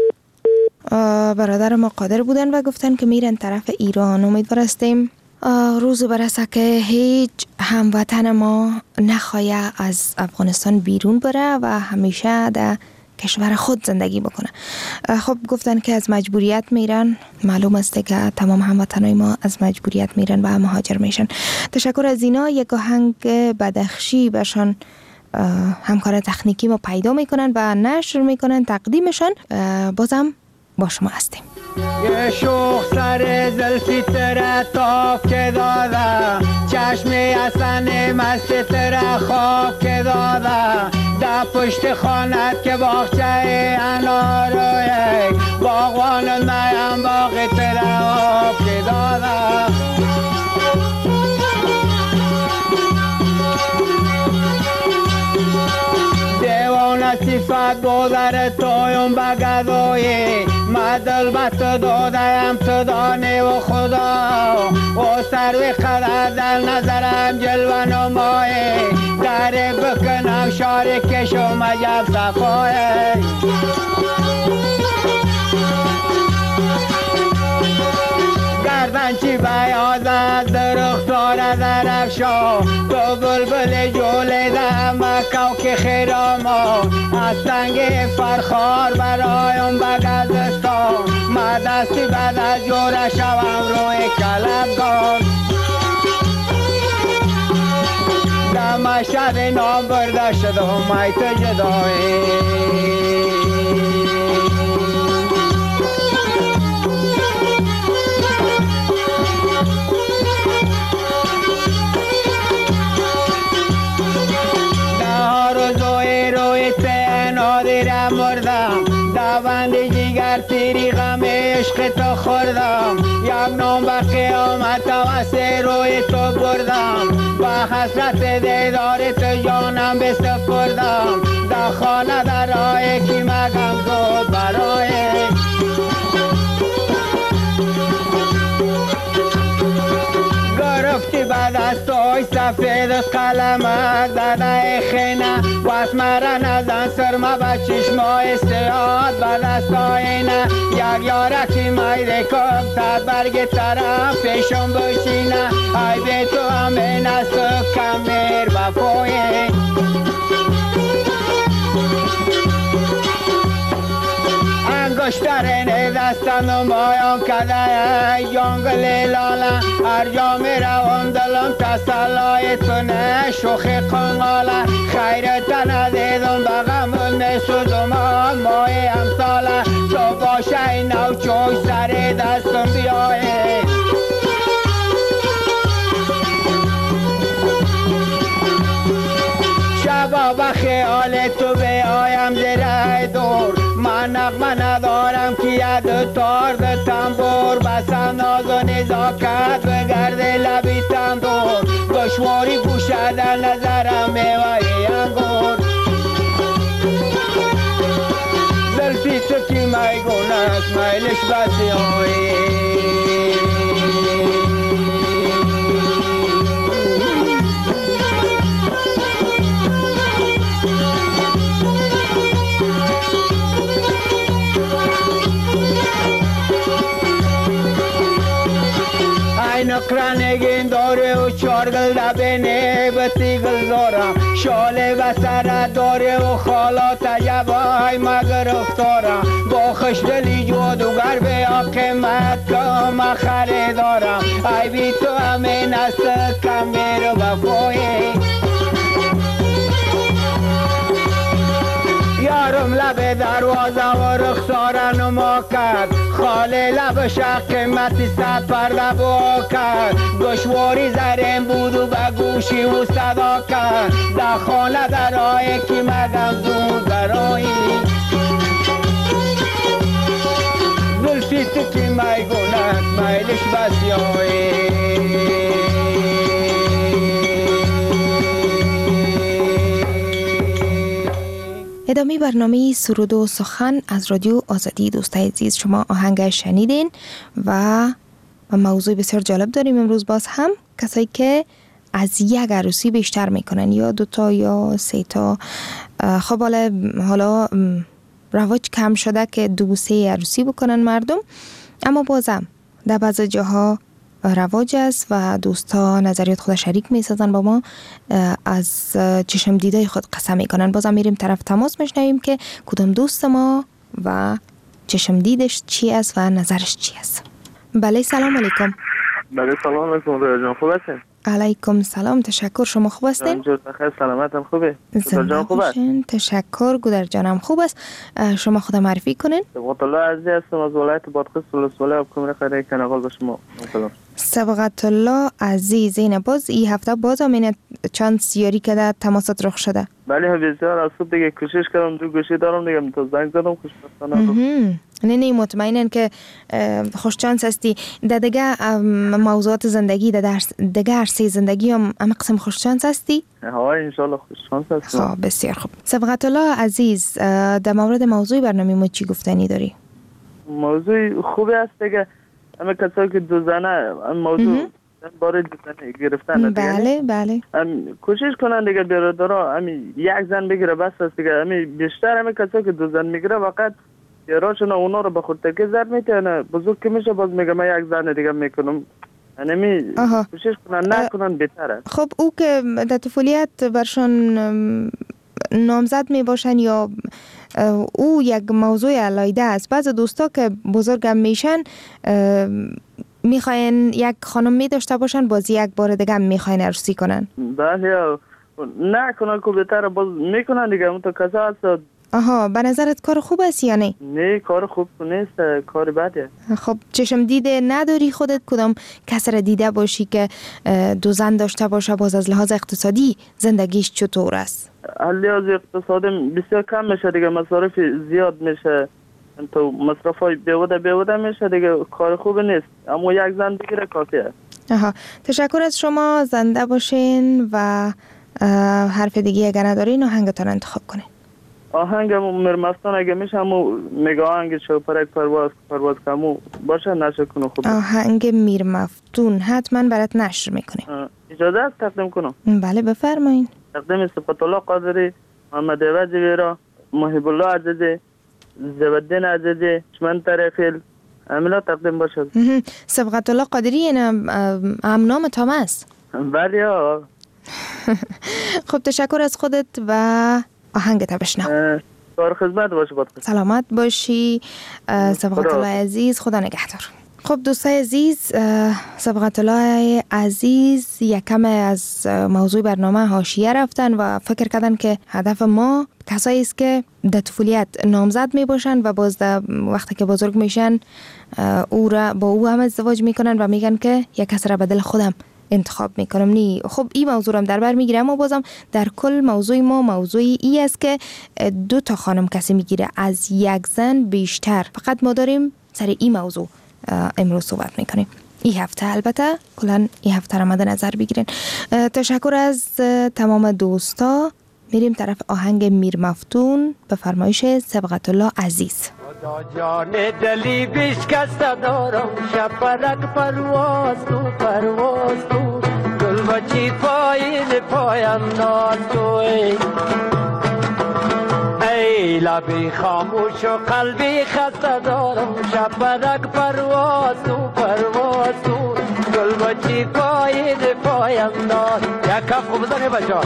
برادر ما قادر بودن و گفتن که میرن طرف ایران. امیدوار هستیم روز برسه که هیچ هموطن ما نخواهی از افغانستان بیرون بره و همیشه در کشور خود زندگی بکنه. خب گفتن که از مجبوریت میرن. معلوم است که تمام هموطنای ما از مجبوریت میرن و مهاجر میشن. تشکر از اینا. یک آهنگ بدخشی بشان همکار تکنیکی ما پیدا میکنن و نشر میکنن تقدیمشان. بازم با شما هستیم. یه شوخ سر زلفی تره تاب که داده، چشمی اصن مست تره خواب که داده، در پشت خانت که باغچه اناروی باغوان میم باغ تره آب که داده. دیوان صفت بودر تویم بگدوی مدل بست دادم تو دانه و خدا و سروی قدر در نظرم جلوه نمایی دره بکنم شاری کشم عجب صفایی گردن چی بیاز از درختار درفشا تو بلبل جوله ده مکو که خیراما از سنگ فرخار برایم بگذستان ما دستی بعد از جوره شوم روی کلبگان در مشهد نام برده شده میت جدایی مردم دوند جیگر تیری غم عشق تو خوردم یک نام به قیامت و سه روی تو بردم با حسرت دیدار تو جانم بسپردم در خانه در راه کی مگم زود برای گرفتی بعد از توی سفید قلمک داده خینه واس مرا نزن سرما با چشمای استعاد بعد از توینه یک یارکی مایده کب تا برگ طرف پیشم بشینه ای به تو همین از تو کمیر بپویه انگشترین دست بستن و مایم کده جنگل لاله هر جا می روم دلم تسلای تونه شوخ قنقاله خیرت ندیدم بغم نسودم مای امثاله تو باشه این نو چوی سر دستم بیایی شبا با خیال تو بیایم زیر دور من نغمه ندارم که ید تارد تنبور بسم ناز و نزاکت بگرد لبی تندور دشواری گوشه در نظرم میوهی انگور زلفی تو کی میگونست میلش بسیاری نقرانگین داره و چارگل دبینه بطیگل دارم شاله و سر داره و خالا تجبای مگر افتارم با خشدلی جادوگر به قیمت کم خریدارم ای بی تو همین است کم بیر وفایی یارم لب دروازه و رخساره نما کرد خاله لب شق قیمتی صد پرده با کرد گشواری زرین بود و به گوشی و صدا کرد در خانه در آیه که مگم زود برایی زلفی تو که میگونت میلش بسیاری ادامه برنامه سرود و سخن از رادیو آزادی. دوستای عزیز شما آهنگ شنیدین و موضوع بسیار جالب داریم امروز. باز هم کسایی که از یک عروسی بیشتر میکنن یا دوتا یا سه تا، خب حالا رواج کم شده که دو سه عروسی بکنن مردم، اما بازم در بعض جاها رواج است و دوستا نظریات خود شریک میسازن با ما، از چشم دیده خود قسم میکنن. بازم میریم طرف تماس میشنویم که کدام دوست ما و چشم دیدش چی است و نظرش چی است. بله سلام علیکم. بله سلام علیکم رویا جان، خوب هستین؟ علیکم سلام، تشکر. شما خوب هستین؟ جان بخیر سلامتم. خوبه؟ زنده باشین. تشکر. گودر جانم خوب است. شما خود معرفی کنین. سبقت الله عزیز هستم از ولایت بادغیس ولسوالی آبکومری خیره کنگال به شما. سلام. سبقت الله عزیز. این باز این هفته باز همین چند سیاری که در تماست رخ شده. بله بسیار از صبح دیگه کوشش کردم، دو گوشی دارم دیگه تا زنگ زدم خوشبختانه. نه نه مطمئنن که خوش چانس هستی. در دیگه موضوعات زندگی در دیگه عرصه زندگی هم هم قسم خوش چانس هستی؟ ها ان شاء الله خوش چانس هستی. خب بسیار خوب. سبقت الله عزیز، در مورد موضوع برنامه ما چی گفتنی داری؟ موضوع خوبی است دیگه. اما کسایی که دو زنه موضوع باره دو زنه گرفتن دیگه. بله بله. کوشش کنن دیگه برادرها همین یک زن بگیره بس است دیگه. همین بیشتر همین کسایی که دو زن میگیره فقط یاراشون اونا رو به خود تکی زد میتونه بزرگ که میشه باز میگه من یک زن دیگه میکنم. یعنی کوشش کنن نکنن بهتره. خب او که در طفولیت برشون نامزد می باشن یا او یک موضوع علایده است. بعض دوستا که بزرگم میشن میخواین یک خانم می داشته باشن، باز یک بار دیگه میخواین عروسی کنن. بله نه کنن که بهتره باز میکنن دیگه. اون تو کسا هست. آها، به نظرت کار خوب است یا نه؟ نه کار خوب نیست، کار بده. خب چشم دیده نداری خودت؟ کدام کس را دیده باشی که دو زن داشته باشه، باز از لحاظ اقتصادی زندگیش چطور است؟ از لحاظ اقتصادی بسیار کم میشه دیگه، مصارف زیاد میشه، تو مصرف های بیوده بیوده میشه دیگه، کار خوب نیست. اما یک زن بگیره کافیه. آها، تشکر از شما. زنده باشین و حرف دیگه اگر ندارین آهنگتان انتخاب کنین. آهنگ مرمستان اگه میشه همون میگه آهنگ چوپرک پرواز پرواز کمو باشه نشر کنه. خوب آهنگ میر مفتون حتما برات نشر میکنه. اجازه است تقدیم کنم؟ بله بفرمایین. تقدیم صفت الله قادری، محمد عوض ویرا، محب الله عزیزی، زبدین عزیزی، چمن طرفیل امیلا تقدیم باشه. صفت الله قادری این هم نام تام است؟ بله. خب تشکر از خودت و آهنگ تا بشنو. در خدمت باشی. سلامت باشی صبغت الله عزیز، خدا نگهدار. خب دوستای عزیز، صبغت الله عزیز یکم از موضوع برنامه حاشیه رفتن و فکر کردن که هدف ما کسایی است که در طفولیت نامزد می باشن و باز در وقتی که بزرگ میشن او را با او هم ازدواج میکنن و میگن که یک کس را بدل خودم انتخاب میکنم. نی خب این موضوع هم در بر میگیره، اما بازم در کل موضوع ما موضوعی ای است که دو تا خانم کسی میگیره از یک زن بیشتر. فقط ما داریم سر این موضوع امروز صحبت میکنیم. این هفته البته کلن این هفته را مد نظر بگیرین. تشکر از تمام دوستا. میریم طرف آهنگ میر مفتون به فرمایش صبغت الله عزیز. خدا جان دلی بشکسته دارم، شب پرک پرواز تو پرواز تو، گل بچی پایین پاینداز تو. ای ای لبی خاموش و قلبی خسته دارم، شب پرک پرواز تو پرواز تو، گل بچی پایین پاینداز. یک کف خوب بزنه بچه.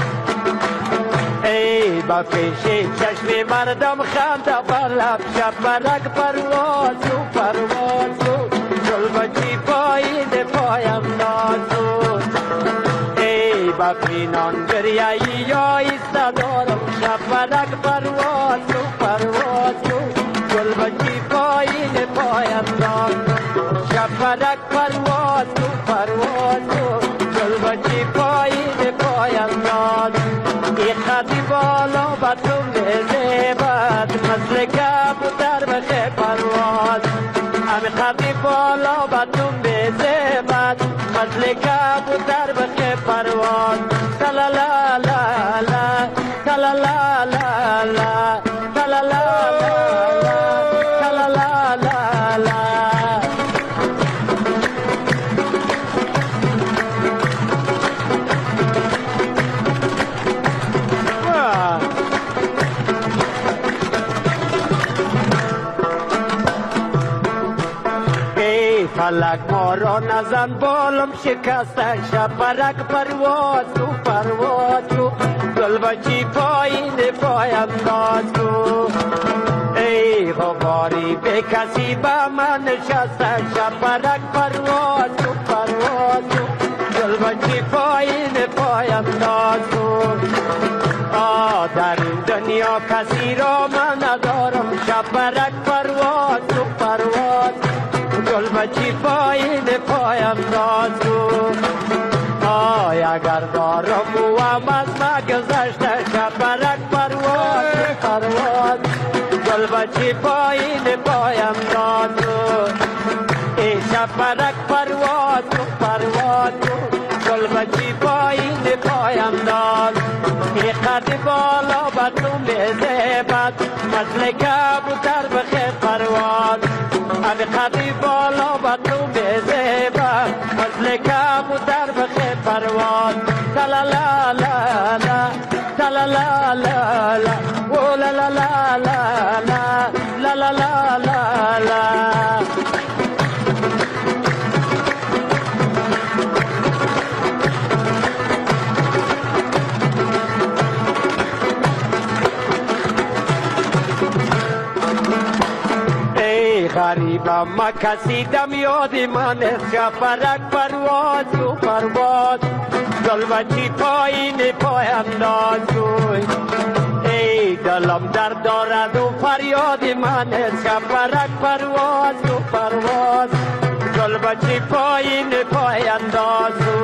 ای با پیش چشم مردم خنده بر لب، شب برک پرواز و پرواز و گل بچی پایین پایم نازو. ای با پینان گریه یا ایسته دارم، شب برک پرواز و پرواز و گل بچی پایین پایم نازو. شب برک پرواز و پرواز و گل بچی پایین پایم نازو. ای خطی بالا با تو میزیبد، مثل کبوتر بخی پرواز. امی خطی بالا با تو میزیبد، مثل کبوتر بخی پرواز. تلالا لا لا تلالا لا لا تلالا لا لا تلالا لا لا. فلک ما را نزن بالم شکسته، شب برک پرواز تو پرواز تو، گل بچی پایین پایم ناز تو. ای غباری به کسی به من نشسته، شب برک پرواز تو پرواز تو، گل بچی پایین پایم ناز تو. آ در این دنیا کسی را من ندارم، شب برک پرواز تو پرواز، گل بچی پایین پایم نازو. آی اگر دارم و هم از ما گذشته، شب برک پرواز پرواز، گل بچی پایین پایم نازو. ای شب برک پرواز پرواز، گل بچی پایین پایم ناز. ای قد بالا با تو میزیبد، مثل کبوتر بخی پرواز. امی قدی بالا با تو میزیبد، مثل کبوتر بخی پرواز. تلالا لا لا تلالا لا لا او لا لا لا لا لا لا لا لا لا. غریبم ما کسی دم یاد من است، شب برک پرواز و پرواز، گل بچی پایین پایم نازو. ای دلم در دارد و فریاد من است، شب برک پرواز و پرواز، گل بچی پایین پایم نازو.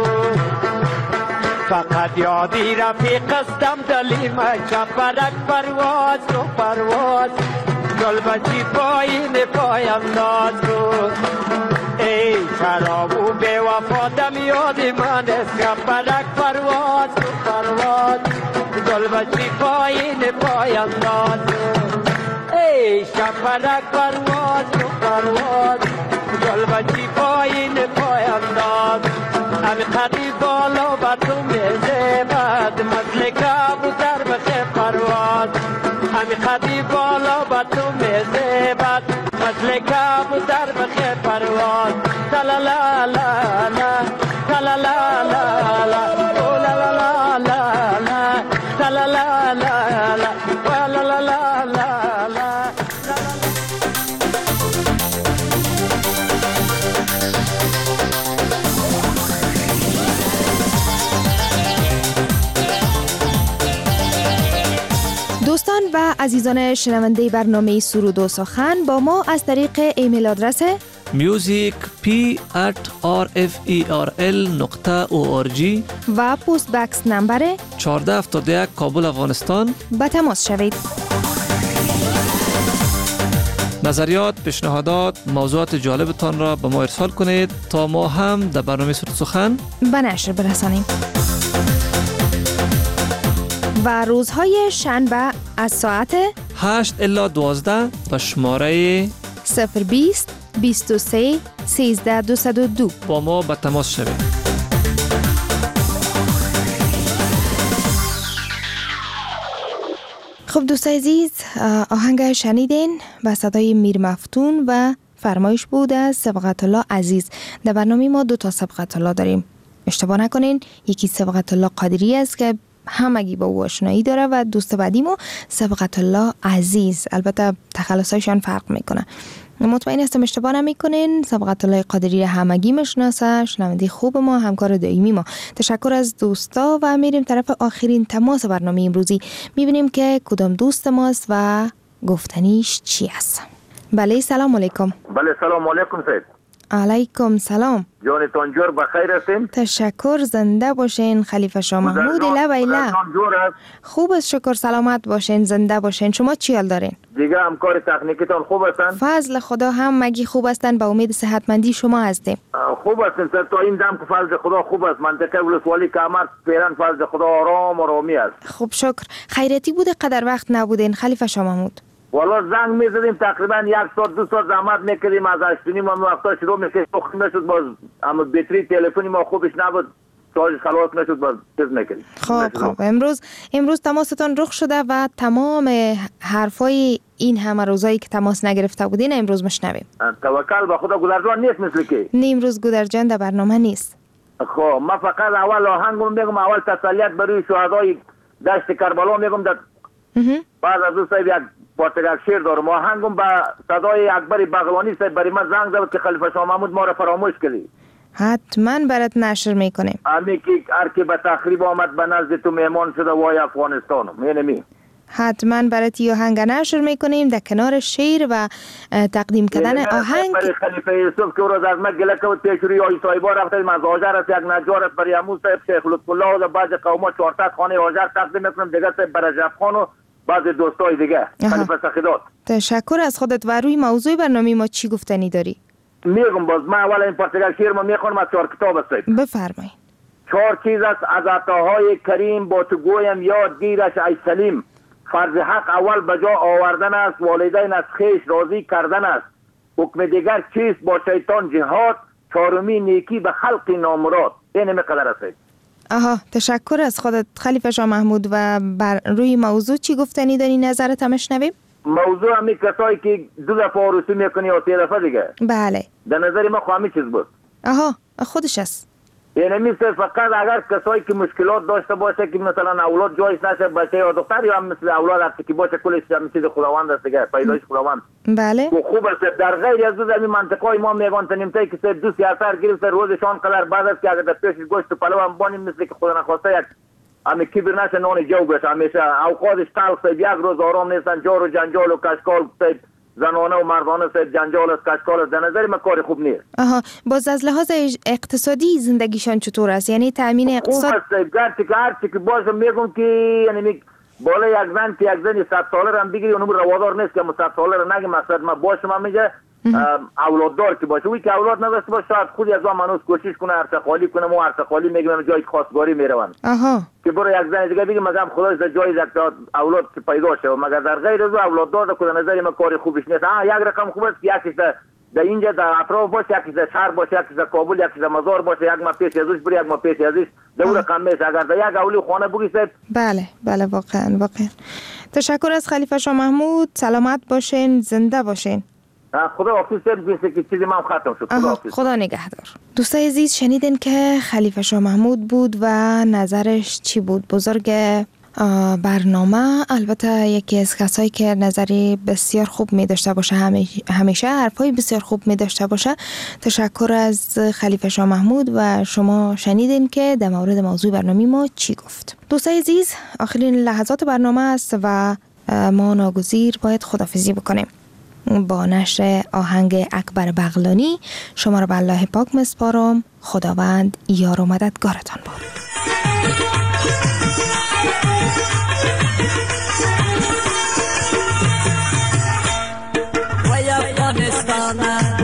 فقط یادی رفیق استم دلی من، شب برک پرواز و پرواز، گل بچی پایین پایم نازو. ای شراب و بے وفا دم یاد من است، شب برک پرواز و پرواز، گل بچی پایین پایم نازو. ای شب برک پرواز و پرواز، گل بچی پایین پایم نازو. امی قدی بالا با تو میزیبد، مثل کبوتر بخی پرواز. امی قدی بالا با تو میزیبد، مثل کبوتر بخی پرواز. تلالا لا لا تلالا لا لا او لا لا لا لا تلالا لا لا لا لا لا لا. عزیزان شنونده برنامه سرود و سخن با ما از طریق ایمیل آدرس music p at r f e r l نقطه او آر جی و پست بکس نمبر چهارده هفتاد و یک کابل افغانستان به تماس شوید. نظریات، پیشنهادات، موضوعات جالبتان را به ما ارسال کنید تا ما هم در برنامه سرود سخن به نشر برسانیم. و روزهای شنبه از ساعت هشت الی دوازده به شماره صفر بیست بیست و سه سیزده دویست و دو با ما به تماس شوید. خب دوستای عزیز، آهنگ شنیدین به صدای میر مفتون و فرمایش بود از سبقت الله عزیز. در برنامه ما دو تا سبقت الله داریم، اشتباه نکنین. یکی سبقت الله قادری است که همگی با او آشنایی داره و دوست بعدی ما سبقت الله عزیز، البته تخلصایشان فرق میکنه. مطمئن هستم اشتباه نمیکنین. سبقت الله قادری همگی میشناسه، شنونده خوب ما، همکار دائمی ما. تشکر از دوستا و میریم طرف آخرین تماس برنامه امروزی، میبینیم که کدام دوست ماست و گفتنیش چی است. بله سلام علیکم. بله سلام علیکم سید. علیکم سلام. جانتان جور بخیر هستین؟ تشکر، زنده باشین. خلیفه شاه محمود لبیلا. خوب است، شکر، سلامت باشین، زنده باشین. شما چی حال دارین؟ دیگه همکار تکنیکتان خوب هستن؟ فضل خدا هم مگی خوب هستن، به امید صحتمندی شما هستیم. خوب هستن سر، تا این دم که فضل خدا خوب است. منطقه ولسوالی کامر پیران فضل خدا آرام و آرامی است. خوب شکر. خیرتی بوده قدر وقت نبودین خلیفه شاه محمود؟ والا زنگ میزدیم تقریبا یک ساعت دو ساعت زحمت میکردیم، از هشت نیم هم وقتا شروع میکرد سخت نشد، باز اما بطری تلفنی ما خوبش نبود، چارج خلاص نشد، باز چیز میکردیم. خب خب امروز امروز تماستان رخ شده و تمام حرفای این همه روزایی که تماس نگرفته بودین امروز مشنویم. توکل به خدا گذرجان نیست مثل که نه امروز گذرجان در برنامه نیست. خب ما فقط اول آهنگم میگم، اول تسلیت برای شهدای دشت کربلا میگم. در بعد از اون صاحب یک پارتگل شیر دارم، آهنگم با صدای اکبر بغلانی صاحب برای ما زنگ زد که خلیفه شاه محمود ما را فراموش کردی. حتما برات نشر میکنیم. امی که هر که به تخریب آمد به نزد تو مهمان شده وای افغانستان. مینمی حتما برات یه آهنگ نشر میکنیم در کنار شیر و تقدیم کردن آهنگ. برای خلیفه یوسف که روز از ما گله کرد پیشوری آی صاحبا رفتیم از هاجر است، یک نجار است برای امو صاحب شیخ لطف الله و بعض قوما چهارصد خانه هاجر تقدیم میکنم، دیگه صاحب برجف خان و بعض دوستای دیگه. خلیفه سخیدات تشکر از خودت. و روی موضوع برنامه ما چی گفتنی داری؟ میگم باز ما اول این پارتگل شیر ما میخونم از چهار کتاب است. بفرمایید. چهار چیز است از عطاهای کریم با تو گویم یاد گیرش ای سلیم. فرض حق اول بجا آوردن است، والدین از خیش راضی کردن است. حکم دیگر چیست با شیطان جهاد، چهارمی نیکی به خلق نامراد. این مقدار است. آها تشکر از خودت خلیفه شاه محمود. و بر روی موضوع چی گفتنی داری؟ نظرت هم شنویم. موضوع همی کسایی که دو دفعه عروسی میکنی یا سه دفعه دیگه. بله. در نظر ما خواهمی چیز بود. آها خودش است. یعنی مثل فقط اگر کسایی که مشکلات داشته باشه که مثلا اولاد جایش نشه، بچه یا دختر، یا مثل اولاد هستی که باشه کلش هم چیز خداوند است دیگه، پیدایش خداوند. بله. و خوب است. در غیر از این منطقه ما میگن تنیمته که سه دو سیاست گرفت روزشان قدر بعد از که اگر در پیش گوشت پلو هم بانیم مثل که خدا نخواسته یک امی کبیر نشه نان جو بشه، همیشه اوقاتش تلخ سید، یک روز آرام نیستن، جار و جنجال و کشکال سید، زنانه و مردانه سید، جنجال است، کشکال است. در نظر من کار خوب نیست. آها باز از لحاظ اقتصادی زندگیشان چطور است؟ یعنی تامین اقتصاد خوب است سید. گرچه که هرچی که باشه میگم که یعنی بالا یک زن که یک زنی صد ساله رو هم بگیری اونم روادار نیست که ما صد ساله رو نگیم. مقصد ما باشه من میگه اولاددار که باشه، وی که اولاد نداشته باشه شاید خودی از آن منوس کوشش کنه عرصه خالی کنه. ما عرصه خالی میگیم جای خواستگاری میرون. آها که برو یک زن دیگه بگیم مگم خدای ز جای اولاد پیدا شه، مگر در غیر از اولاددار که نظر ما کار خوبش نیست. ها یک رقم خوب است که یکیش در اینجا در اطراف باشه، یکیش در شهر باشه، یکیش در کابل، یکیش در مزار باشه، یک ما پیش ازش بری، یک ما پیش ازش دو رقم میشه. اگر در یک اولی خانه بگیسید. بله بله واقعا واقعا. تشکر از خلیفه شاه محمود. سلامت باشین، زنده باشین. خدا حافظ. سر که چیزی من ختم شد. خدا حافظ. خدا نگهدار. دوستای عزیز شنیدین که خلیفه شاه محمود بود و نظرش چی بود؟ بزرگ برنامه، البته یکی از کسایی که نظری بسیار خوب می داشته باشه، همیشه حرفای بسیار خوب می داشته باشه. تشکر از خلیفه شاه محمود و شما شنیدین که در مورد موضوع برنامه ما چی گفت. دوستای عزیز آخرین لحظات برنامه است و ما ناگزیر باید خداحافظی بکنیم. با نشر آهنگ اکبر بغلانی شما را به الله پاک میسپارم. خداوند یار و مددگارتان باد. وای افغانستان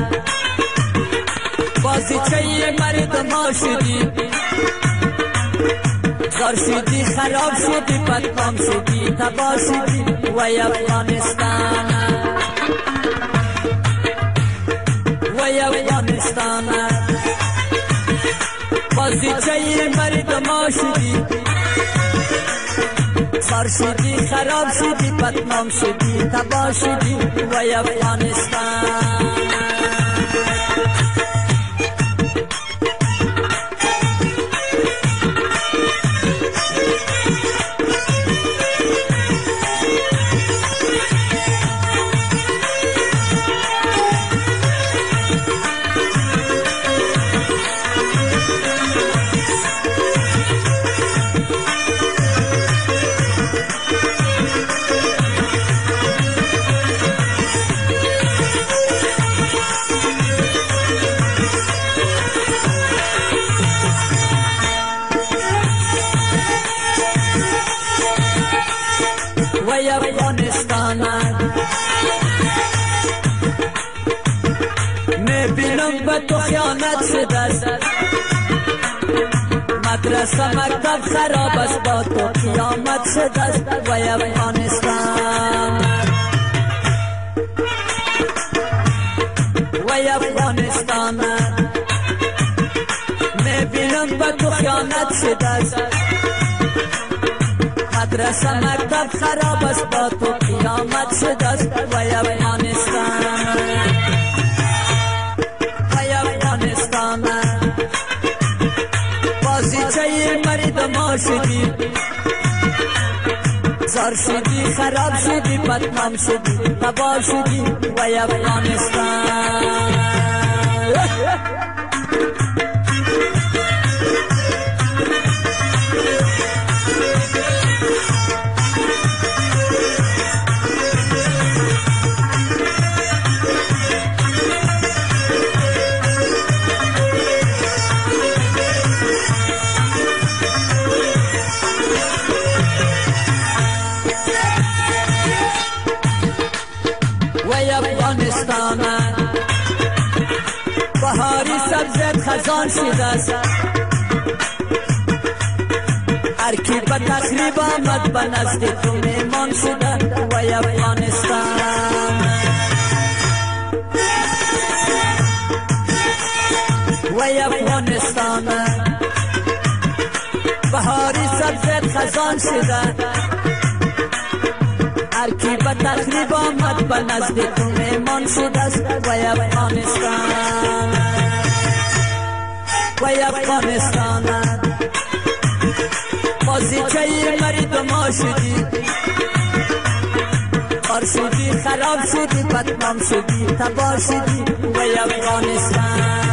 بازیچه مردم شدی، زار شدی، خراب شدی، بدنام شدی، تباه شدی. وای افغانستان، وای افغانستان بازیچه مردم شدی، زار شدی، خراب شدی، بدنام شدی، تباه شدی. وای افغانستان. وای افغانستان میبینم به تو خیانت شده است، مدرسه مکتب خراب است، با تو قیامت شده است. وای افغانستان، وای افغانستان میبینم به تو خیانت شده است، مدرسه مکتب خراب است، با تو قیامت شده است. وای افغانستان، وای افغانستان بازیچه مردم شدی، زار شدی، خراب شدی، بدنام شدی، تباه شدی. وای افغانستان. بهاری سبزت خزان شده است، هر کی به تخریب آمد به نزد تو میمان شده. وای افغانستان، وای افغانستان بهاری سبزت خزان شده، هر کی به تخریب آمد به نزد تو میمان شده است. وای افغانستان، وای افغانستان بازیچه مردم شدی، خار شدی، خراب شدی، بدنام شدی، تباه شدی. وای افغانستان.